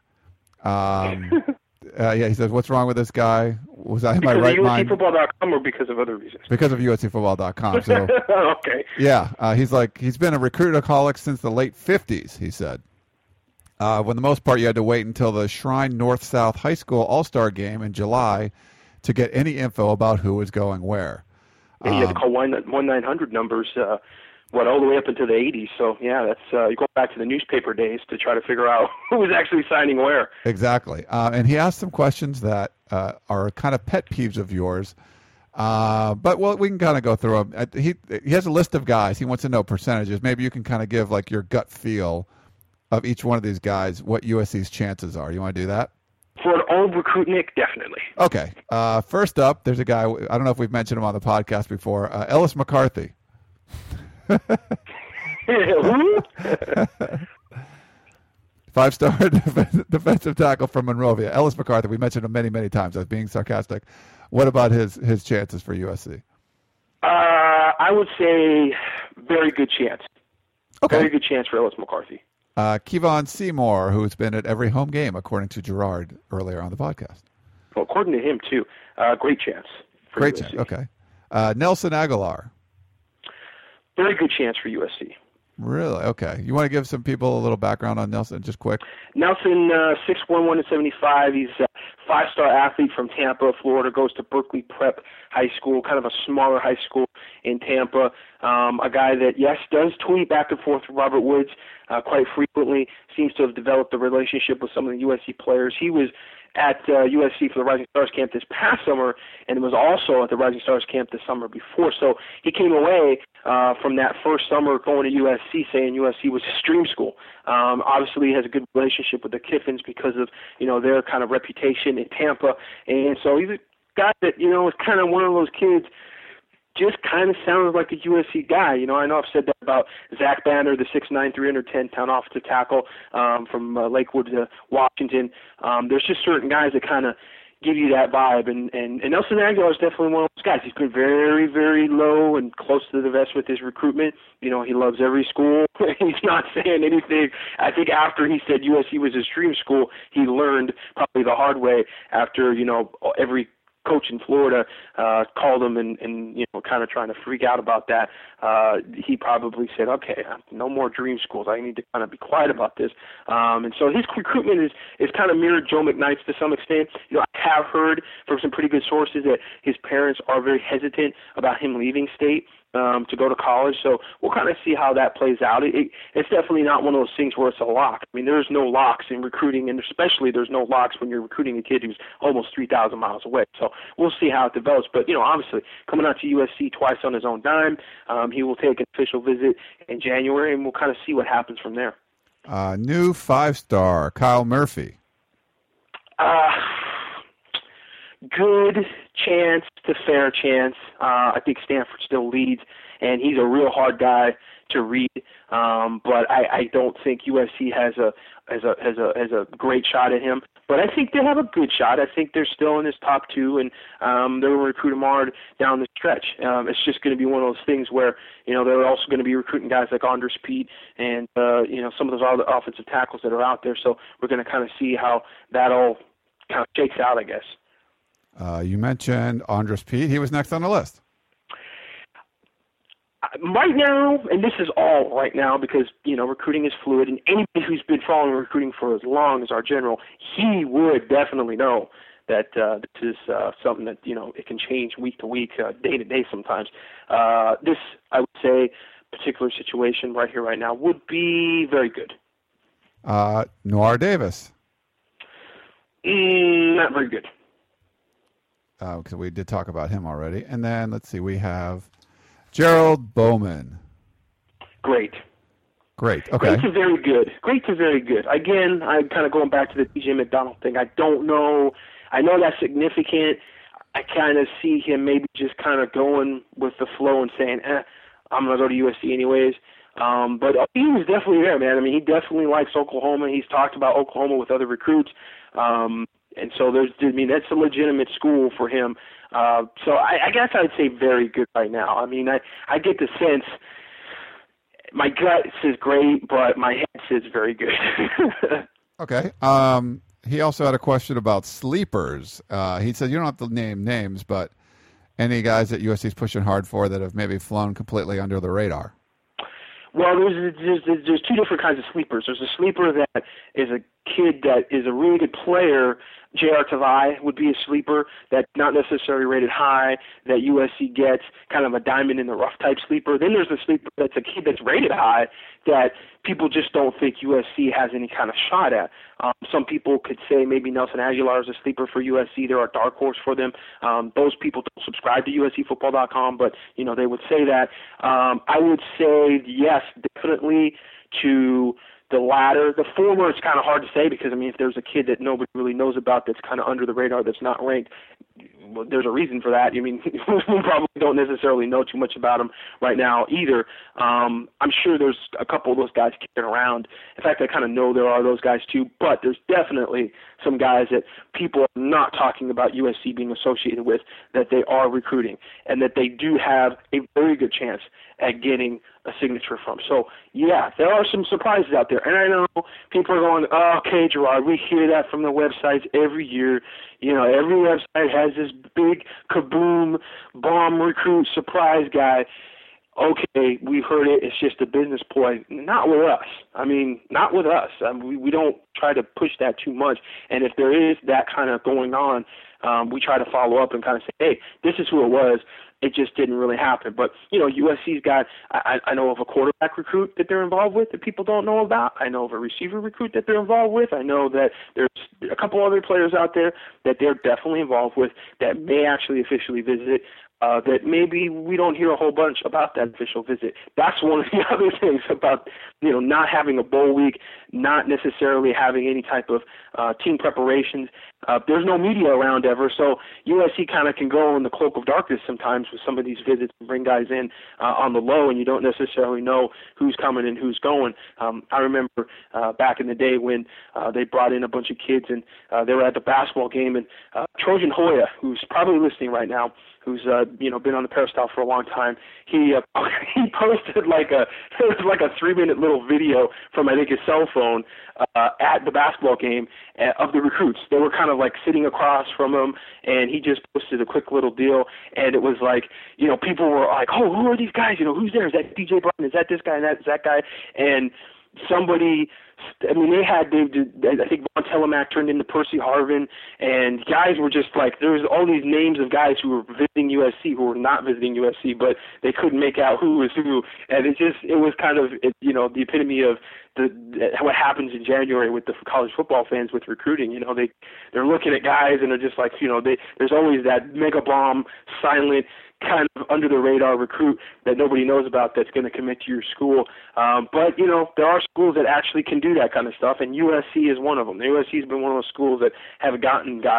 Um, uh, yeah, he says, what's wrong with this guy? Was I in my right mind? Because of U S C football dot com or because of other reasons? Because of U S C football dot com. So, okay. Yeah, uh, he's like, he's been a recruitaholic since the late fifties, he said. Uh, for the most part, you had to wait until the Shrine North-South High School All-Star game in July to get any info about who was going where. Yeah, you had to call one nine hundred numbers, uh, what, all the way up into the eighties. So, yeah, that's uh, you go back to the newspaper days to try to figure out who was actually signing where. Exactly. Uh, and he asked some questions that uh, are kind of pet peeves of yours. Uh, but well, we can kind of go through them. Uh, he, he has a list of guys. He wants to know percentages. Maybe you can kind of give like your gut feel of each one of these guys, what U S C's chances are. You want to do that? For an old recruitnik, definitely. Okay. Uh, first up, there's a guy, I don't know if we've mentioned him on the podcast before, uh, Ellis McCarthy. Who? Five-star def- defensive tackle from Monrovia. Ellis McCarthy, we mentioned him many, many times. I was being sarcastic. What about his, his chances for U S C? Uh, I would say very good chance. Okay. Very good chance for Ellis McCarthy. Uh, Kevon Seymour, who's been at every home game, according to Gerard earlier on the podcast. Well, according to him, too. Uh, great chance. For Great U S C. chance, okay. Uh, Nelson Aguilar. Very good chance for U S C. Really? Okay. You want to give some people a little background on Nelson, just quick? Nelson, uh, six one, one seventy-five. He's a five-star athlete from Tampa, Florida, goes to Berkeley Prep High School, kind of a smaller high school in Tampa. Um, a guy that, yes, does tweet back and forth with Robert Woods uh, quite frequently, seems to have developed a relationship with some of the U S C players. He was at uh, U S C for the Rising Stars camp this past summer, and was also at the Rising Stars camp the summer before. So he came away uh, from that first summer going to U S C saying U S C was his dream school. Um, obviously, he has a good relationship with the Kiffins because of, you know, their kind of reputation in Tampa. And so he's a guy that, you know, is kind of one of those kids, just kind of sounds like a U S C guy. You know, I know I've said that about Zach Banner, the six nine, three ten pound offensive tackle um, from uh, Lakewood to Washington. Um, there's just certain guys that kind of give you that vibe. And, and, and Nelson Aguilar is definitely one of those guys. He's been very, very low and close to the vest with his recruitment. You know, he loves every school. He's not saying anything. I think after he said U S C was his dream school, he learned probably the hard way after, you know, every coach in Florida uh, called him and, and, you know, kind of trying to freak out about that. Uh, he probably said, okay, no more dream schools. I need to kind of be quiet about this. Um, and so his recruitment is, is kind of mirrored Joe McKnight's to some extent. You know, I have heard from some pretty good sources that his parents are very hesitant about him leaving state um, to go to college. So we'll kind of see how that plays out. It, it, it's definitely not one of those things where it's a lock. I mean, there's no locks in recruiting, and especially there's no locks when you're recruiting a kid who's almost three thousand miles away. So we'll see how it develops. But, you know, obviously coming out to U S C twice on his own dime, um, he will take an official visit in January, and we'll kind of see what happens from there. Uh, new five-star, Kyle Murphy. Uh, good chance to fair chance. Uh, I think Stanford still leads, and he's a real hard guy to read. Um, but I, I don't think U S C has a has a has a has a great shot at him. But I think they have a good shot. I think they're still in his top two, and um, they're going to recruit him hard down the stretch. Um, it's just going to be one of those things where, you know, they're also going to be recruiting guys like Andres Pete and, uh, you know, some of those other offensive tackles that are out there. So we're going to kind of see how that all kind of shakes out, I guess. Uh, you mentioned Andres Pete. He was next on the list. Right now, and this is all right now because, you know, recruiting is fluid, and anybody who's been following recruiting for as long as our general, he would definitely know that uh, this is uh, something that, you know, it can change week to week, uh, day to day sometimes. Uh, this, I would say, particular situation right here, right now, would be very good. Uh, Noir Davis. Mm, not very good. Because uh, we did talk about him already. And then, let's see, we have Gerald Bowman. Great. Great. Okay. Great to very good. Great to very good. Again, I'm kind of going back to the T J McDonald thing. I don't know. I know that's significant. I kind of see him maybe just kind of going with the flow and saying, eh, I'm going to go to U S C anyways. Um, but he was definitely there, man. I mean, he definitely likes Oklahoma. He's talked about Oklahoma with other recruits. Um, and so there's, I mean, that's a legitimate school for him. Uh, so I, I guess I'd say very good right now. I mean, I, I get the sense, my gut says great, but my head says very good. Okay. Um, he also had a question about sleepers. Uh, he said, you don't have to name names, but any guys that U S C's pushing hard for that have maybe flown completely under the radar? Well, there's, there's there's two different kinds of sleepers. There's a sleeper that is a kid that is a really good player. J R. Tavai would be a sleeper that's not necessarily rated high, that U S C gets, kind of a diamond in the rough type sleeper. Then there's a sleeper that's a kid that's rated high that people just don't think U S C has any kind of shot at. Um, some people could say maybe Nelson Aguilar is a sleeper for U S C. They're a dark horse for them. Um, those people don't subscribe to U S C football dot com, but, you know, they would say that. Um, I would say yes, definitely to the latter. The former, it's kind of hard to say because, I mean, if there's a kid that nobody really knows about that's kind of under the radar, that's not ranked, well, there's a reason for that. I mean, we probably don't necessarily know too much about him right now either. Um, I'm sure there's a couple of those guys kicking around. In fact, I kind of know there are those guys too, but there's definitely some guys that people are not talking about U S C being associated with that they are recruiting and that they do have a very good chance at getting a signature from. So, yeah, there are some surprises out there. And I know people are going, oh, okay, Gerard, we hear that from the websites every year. You know, every website has this big kaboom, bomb recruit surprise guy. Okay, we've heard it. It's just a business ploy. Not with us. I mean, not with us. I mean, we, we don't try to push that too much. And if there is that kind of going on, um, we try to follow up and kind of say, hey, this is who it was. It just didn't really happen. But, you know, U S C's got, I, I know of a quarterback recruit that they're involved with that people don't know about. I know of a receiver recruit that they're involved with. I know that there's a couple other players out there that they're definitely involved with that may actually officially visit. Uh, that maybe we don't hear a whole bunch about that official visit. That's one of the other things about, you know, not having a bowl week, not necessarily having any type of uh, team preparations. Uh, there's no media around ever, so U S C kind of can go in the cloak of darkness sometimes with some of these visits and bring guys in uh, on the low, and you don't necessarily know who's coming and who's going. Um, I remember uh, back in the day when uh, they brought in a bunch of kids, and uh, they were at the basketball game, and uh, Trojan Hoya, who's probably listening right now, who's uh, you know been on the Peristyle for a long time, he uh, he posted like a it was like a three minute little video from I think his cell phone uh, at the basketball game uh, of the recruits. They were kind of like sitting across from him, and he just posted a quick little deal, and it was like, you know, people were like, oh, who are these guys? You know, who's there? Is that D J Bryant? Is that this guy? And that is that guy? And somebody, I mean, they had, they, they, I think Von Telemack turned into Percy Harvin, and guys were just like, there was all these names of guys who were visiting U S C who were not visiting U S C, but they couldn't make out who was who, and it just, it was kind of, it, you know, the epitome of the what happens in January with the college football fans with recruiting. You know, they, they're looking at guys and they're just like, you know, they, there's always that mega bomb, silent, kind of under the radar recruit that nobody knows about that's going to commit to your school. Um, but, you know, there are schools that actually can do that kind of stuff, and U S C is one of them. The U S C has been one of those schools that have gotten guys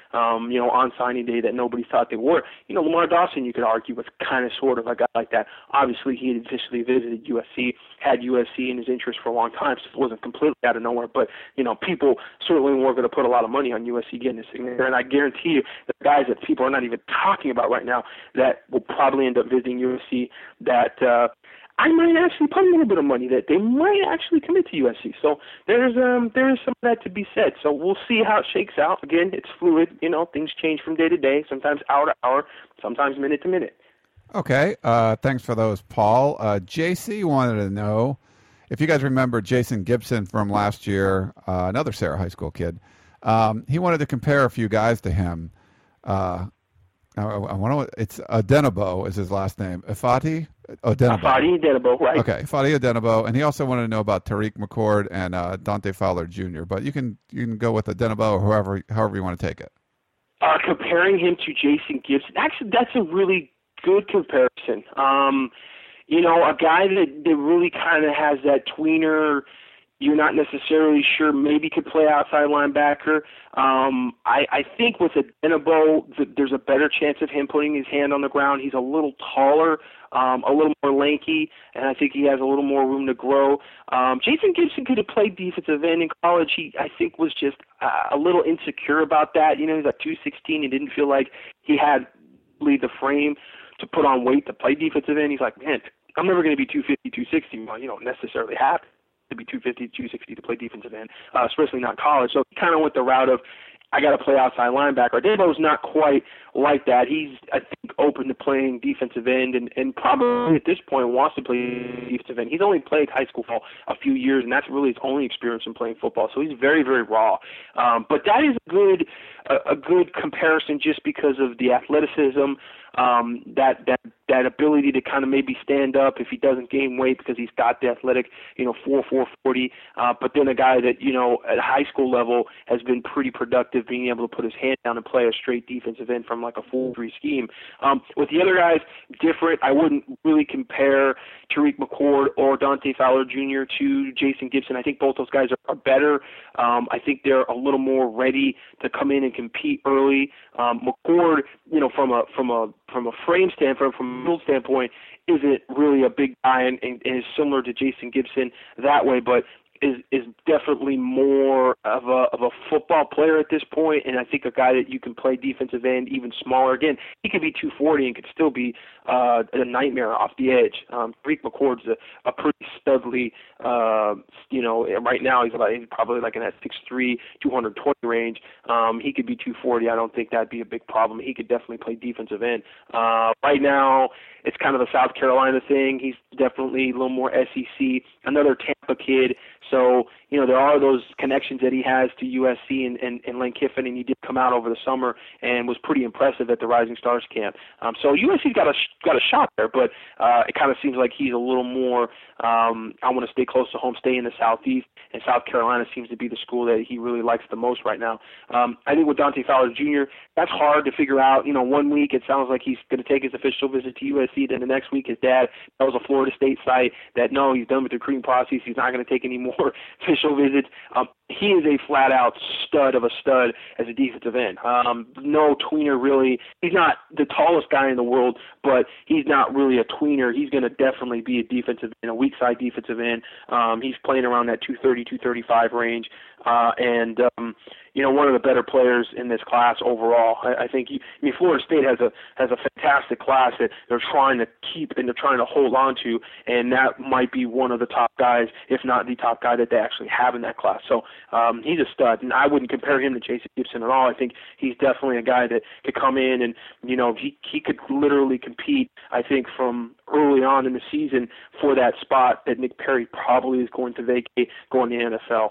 um, you know, on signing day that nobody thought they were. You know, Lamar Dawson, you could argue, was kind of sort of a guy like that. Obviously, he had officially visited U S C, had U S C in his interest for a long time, so it wasn't completely out of nowhere. But, you know, people certainly weren't going to put a lot of money on U S C getting his signature. And I guarantee you, the guys that people are not even talking about right now that will probably end up visiting U S C, that uh, I might actually put a little bit of money that they might actually commit to U S C. So there's um there's some of that to be said. So we'll see how it shakes out. Again, it's fluid. You know, things change from day to day, sometimes hour to hour, sometimes minute to minute. Okay. Uh, thanks for those, Paul. Uh, J C wanted to know if you guys remember Jason Gibson from last year, uh, another Sarah High School kid. Um, he wanted to compare a few guys to him. Uh, I, I want to. It's Odenigbo is his last name. Ifeadi Odenigbo. Ifeadi Odenigbo, right? Okay, Ifeadi Odenigbo, and he also wanted to know about Tariq McCord and uh, Dante Fowler Junior But you can you can go with Odenigbo or whoever however you want to take it. Uh, comparing him to Jason Gibson, actually, that's a really good comparison. Um, you know, a guy that, that really kind of has that tweener. You're not necessarily sure maybe could play outside linebacker. Um, I, I think with Odenigbo, th- there's a better chance of him putting his hand on the ground. He's a little taller, um, a little more lanky, and I think he has a little more room to grow. Um, Jason Gibson could have played defensive end in college. He, I think, was just uh, a little insecure about that. You know, he's like two sixteen. He didn't feel like he had really the frame to put on weight to play defensive end. He's like, man, I'm never going to be two fifty, two sixty. Well, you don't necessarily have to be two fifty, two sixty to play defensive end, uh, especially not college. So he kind of went the route of, I got to play outside linebacker. Odenigbo's not quite like that. He's, I think, open to playing defensive end and, and probably at this point wants to play defensive end. He's only played high school for a few years, and that's really his only experience in playing football. So he's very, very raw. Um, but that is a good, a, a good comparison just because of the athleticism, um, that that that ability to kind of maybe stand up if he doesn't gain weight because he's got the athletic, you know, four four forty. Uh, but then a guy that, you know, at high school level has been pretty productive, being able to put his hand down and play a straight defensive end from like a four three scheme. Um, with the other guys, different. I wouldn't really compare Tariq McCord or Dante Fowler Junior to Jason Gibson. I think both those guys are, are better. Um, I think they're a little more ready to come in and compete early. Um, McCord, you know, from a from a from a frame standpoint, from a build standpoint, isn't really a big guy and, and, and is similar to Jason Gibson that way, but is is definitely more of a of a football player at this point, and I think a guy that you can play defensive end even smaller. Again, he could be two forty and could still be uh, a nightmare off the edge. Um, Tariq McCord's a, a pretty studly, uh, you know, right now he's about he's probably like in that six three, two twenty range. Um, he could be two forty. I don't think that'd be a big problem. He could definitely play defensive end. Uh, right now, it's kind of a South Carolina thing. He's definitely a little more S E C. Another Tampa kid. So, you know, there are those connections that he has to U S C and, and, and Lane Kiffin, and he did come out over the summer and was pretty impressive at the Rising Stars camp. Um, so U S C's got a got a shot there, but uh, it kind of seems like he's a little more, um, I want to stay close to home, stay in the Southeast, and South Carolina seems to be the school that he really likes the most right now. Um, I think with Dante Fowler Junior, that's hard to figure out. You know, one week it sounds like he's going to take his official visit to U S C, then the next week his dad tells a Florida State site that no, he's done with the recruiting process, he's not going to take any more official visits. Um, he is a flat-out stud of a stud as a defensive end. Um, no tweener really. He's not the tallest guy in the world, but he's not really a tweener. He's going to definitely be a defensive end, a weak side defensive end. Um, he's playing around that two thirty, two thirty-five range, uh, and um, you know, one of the better players in this class overall. I, I think. He, I mean, Florida State has a has a fantastic class that they're trying to keep and they're trying to hold on to, and that might be one of the top guys, if not the top guy that they actually have in that class. So um, he's a stud, and I wouldn't compare him to Jason Gibson at all. I think he's definitely a guy that could come in and, you know, he he could literally compete, I think, from early on in the season for that spot that Nick Perry probably is going to vacate going to the N F L.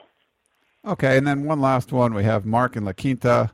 Okay, and then one last one. We have Mark in La Quinta.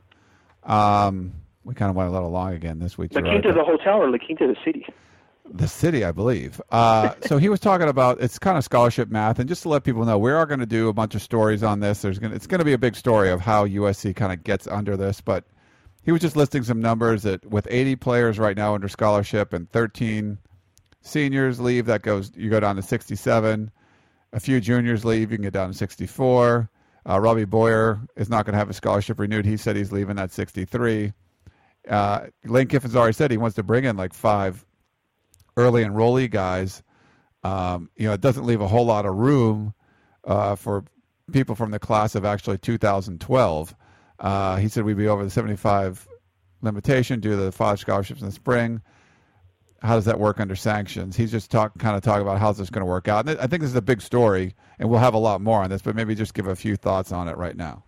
Um, we kind of went a little long again this week. La Quinta, the hotel, or La Quinta, the city? The city, I believe. Uh, so he was talking about, it's kind of scholarship math, and just to let people know, we are going to do a bunch of stories on this. There's going to, it's going to be a big story of how U S C kind of gets under this, but he was just listing some numbers that with eighty players right now under scholarship and thirteen seniors leave, that goes, you go down to sixty-seven. A few juniors leave, you can get down to sixty-four. Uh, Robbie Boyer is not going to have a scholarship renewed. He said he's leaving at sixty-three. Uh, Lane Kiffin's already said he wants to bring in like five early enrollee guys. Um, you know, it doesn't leave a whole lot of room uh, for people from the class of actually two thousand twelve. Uh, he said we'd be over the seventy-five limitation due to the five scholarships in the spring. How does that work under sanctions? He's just talk, kind of talking about how's this going to work out. And I think this is a big story, and we'll have a lot more on this, but maybe just give a few thoughts on it right now.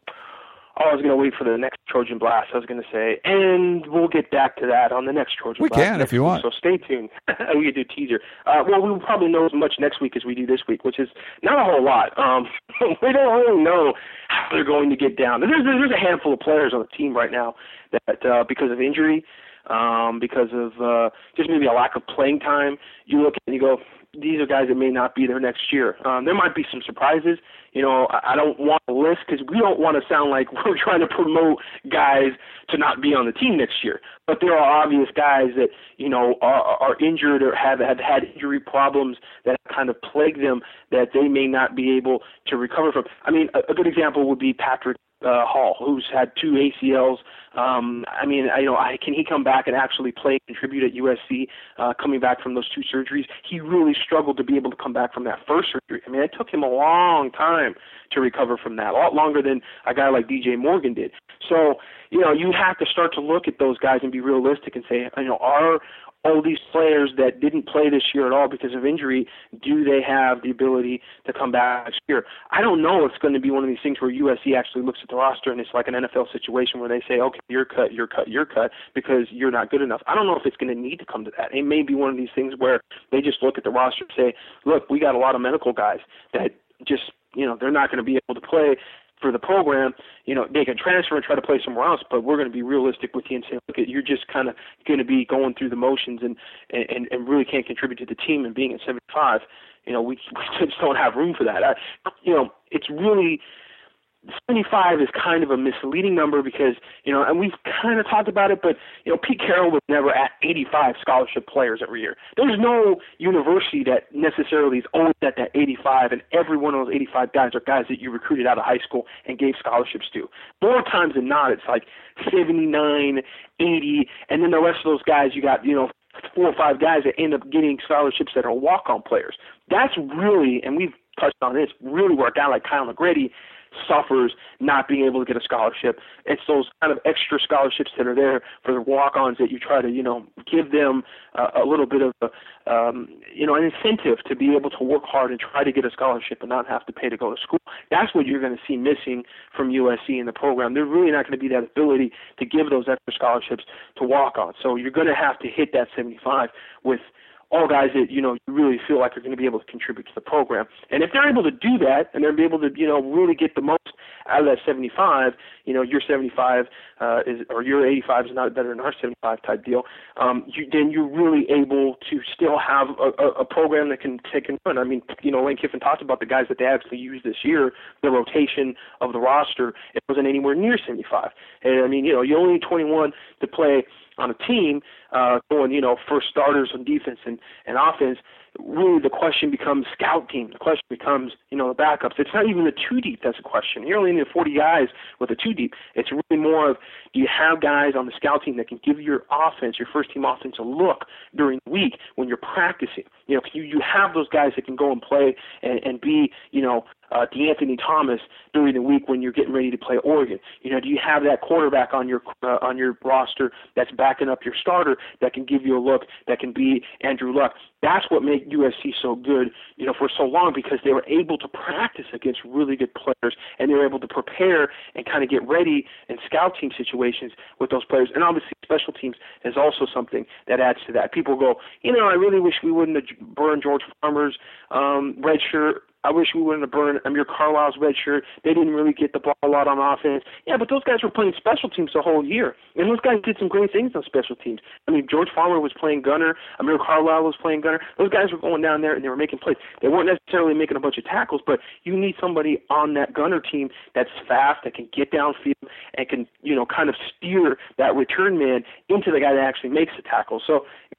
Oh, I was going to wait for the next Trojan Blast. I was going to say, and we'll get back to that on the next Trojan we Blast. We can if you week, want. So stay tuned. We can do a teaser. Uh, well, we will probably know as much next week as we do this week, which is not a whole lot. Um, we don't really know how they're going to get down. There's, there's a handful of players on the team right now that uh, because of injury, um, because of uh, just maybe a lack of playing time, you look and you go, these are guys that may not be there next year. Um, there might be some surprises. You know, I, I don't want to list because we don't want to sound like we're trying to promote guys to not be on the team next year. But there are obvious guys that, you know, are, are injured or have, have had injury problems that kind of plague them that they may not be able to recover from. I mean, a, a good example would be Patrick Uh, Hall, who's had two A C Ls. Um, I mean, I, you know, I, can he come back and actually play and contribute at U S C uh, coming back from those two surgeries? He really struggled to be able to come back from that first surgery. I mean, it took him a long time to recover from that, a lot longer than a guy like D J Morgan did. So, you know, you have to start to look at those guys and be realistic and say, you know, are all these players that didn't play this year at all because of injury, do they have the ability to come back next year? I don't know. It's going to be one of these things where U S C actually looks at the roster and it's like an N F L situation where they say, okay, you're cut, you're cut, you're cut because you're not good enough. I don't know if it's going to need to come to that. It may be one of these things where they just look at the roster and say, look, we got a lot of medical guys that just, you know, they're not going to be able to play for the program. You know, they can transfer and try to play somewhere else, but we're going to be realistic with you and say, look, you're just kind of going to be going through the motions and, and, and really can't contribute to the team. And being at seventy-five, you know, we, we just don't have room for that. I, you know, it's really seventy-five is kind of a misleading number because, you know, and we've kind of talked about it, but, you know, Pete Carroll was never at eighty-five scholarship players every year. There's no university that necessarily is always at that eighty-five, and every one of those eighty-five guys are guys that you recruited out of high school and gave scholarships to. More times than not, it's like seventy-nine, eighty, and then the rest of those guys, you got, you know, four or five guys that end up getting scholarships that are walk-on players. That's really, and we've touched on this, really where a guy like Kyle McGrady suffers not being able to get a scholarship. It's those kind of extra scholarships that are there for the walk-ons that you try to, you know, give them uh, a little bit of, a, um, you know, an incentive to be able to work hard and try to get a scholarship and not have to pay to go to school. That's what you're going to see missing from U S C in the program. There's really not going to be that ability to give those extra scholarships to walk-ons. So you're going to have to hit that seventy-five with all guys that, you know, you really feel like are going to be able to contribute to the program. And if they're able to do that and they're able to, you know, really get the most out of that seventy-five, you know, your seventy-five uh, is, or your eighty-five is not better than our seventy-five type deal, um, you, then you're really able to still have a, a, a program that can take and run. I mean, you know, Lane Kiffin talked about the guys that they actually used this year, the rotation of the roster. It wasn't anywhere near seventy-five. And, I mean, you know, you only need twenty-one to play on a team, uh, going, you know, first starters on defense and, and offense. Really the question becomes scout team. The question becomes, you know, the backups. It's not even the two deep that's a question. You only need forty guys with a two deep. It's really more of, do you have guys on the scout team that can give your offense, your first team offense, a look during the week when you're practicing? You know, you, you have those guys that can go and play and, and be, you know, uh, DeAnthony Thomas during the week when you're getting ready to play Oregon. You know, do you have that quarterback on your uh, on your roster that's backing up your starter that can give you a look, that can be Andrew Luck? That's what made U S C so good, you know, for so long, because they were able to practice against really good players and they were able to prepare and kind of get ready in scout team situations with those players. And obviously special teams is also something that adds to that. People go, you know, I really wish we wouldn't have burned George Farmer's um, red shirt. I wish we wouldn't have burned Amir Carlisle's red shirt. They didn't really get the ball a lot on offense. Yeah, but those guys were playing special teams the whole year. And those guys did some great things on special teams. I mean, George Farmer was playing gunner. Amir Carlisle was playing gunner. Those guys were going down there and they were making plays. They weren't necessarily making a bunch of tackles, but you need somebody on that gunner team that's fast, that can get downfield and can, you know, kind of steer that return man into the guy that actually makes the tackle. So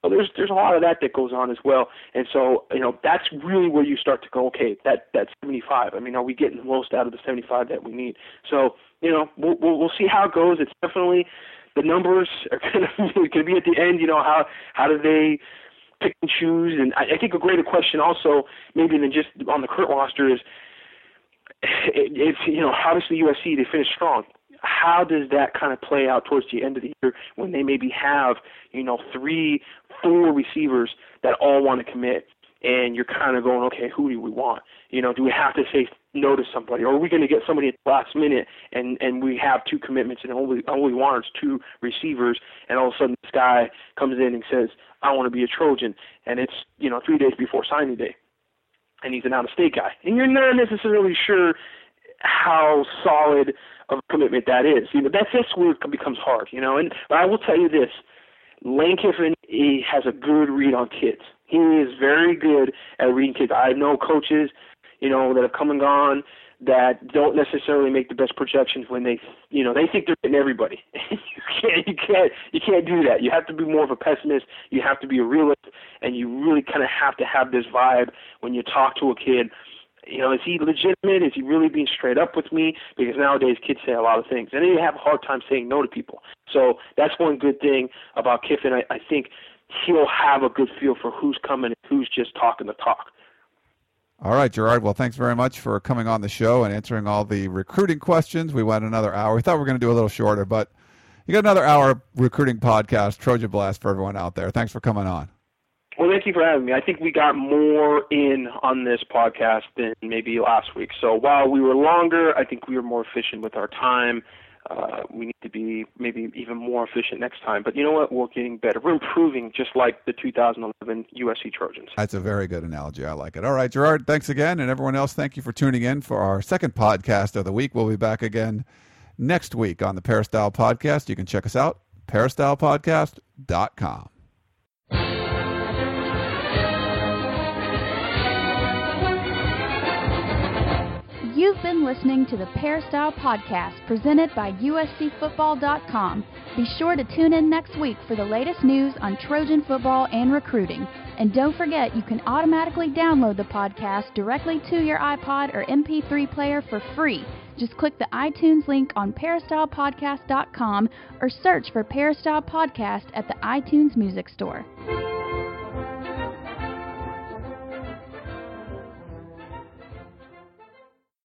So there's there's a lot of that that goes on as well. And so, you know, that's really where you start to go, okay, that that's seventy-five. I mean, are we getting the most out of the seventy-five that we need? So, you know, we'll we'll, we'll see how it goes. It's definitely, the numbers are going to be at the end. You know, how how do they pick and choose? And I, I think a greater question also, maybe than just on the current roster, is if, you know, obviously U S C, they finished strong. How does that kind of play out towards the end of the year when they maybe have, you know, three, four receivers that all want to commit, and you're kind of going, okay, who do we want? You know, do we have to say no to somebody, or are we going to get somebody at the last minute and, and we have two commitments and only only wants two receivers, and all of a sudden this guy comes in and says, I want to be a Trojan, and it's, you know, three days before signing day, and he's an out-of-state guy, and you're not necessarily sure how solid of a commitment that is. You know, that's that's where it becomes hard, you know. And but I will tell you this, Lane Kiffin, he has a good read on kids. He is very good at reading kids. I know coaches, you know, that have come and gone that don't necessarily make the best projections when they, you know, they think they're getting everybody. you can't, you can't, you can't do that. You have to be more of a pessimist. You have to be a realist, and you really kind of have to have this vibe when you talk to a kid. You know, is he legitimate? Is he really being straight up with me? Because nowadays kids say a lot of things, and they have a hard time saying no to people. So that's one good thing about Kiffin. I, I think he'll have a good feel for who's coming and who's just talking the talk. All right, Gerard. Well, thanks very much for coming on the show and answering all the recruiting questions. We went another hour. We thought we were going to do a little shorter, but you got another hour recruiting podcast, Trojan Blast, for everyone out there. Thanks for coming on. Well, thank you for having me. I think we got more in on this podcast than maybe last week. So while we were longer, I think we were more efficient with our time. Uh, we need to be maybe even more efficient next time. But you know what? We're getting better. We're improving just like the two thousand eleven U S C Trojans. That's a very good analogy. I like it. All right, Gerard, thanks again. And everyone else, thank you for tuning in for our second podcast of the week. We'll be back again next week on the Peristyle Podcast. You can check us out, peristyle podcast dot com. You've been listening to the Peristyle Podcast presented by U S C football dot com. Be sure to tune in next week for the latest news on Trojan football and recruiting. And don't forget, you can automatically download the podcast directly to your iPod or M P three player for free. Just click the iTunes link on peristyle podcast dot com or search for Peristyle Podcast at the iTunes Music Store.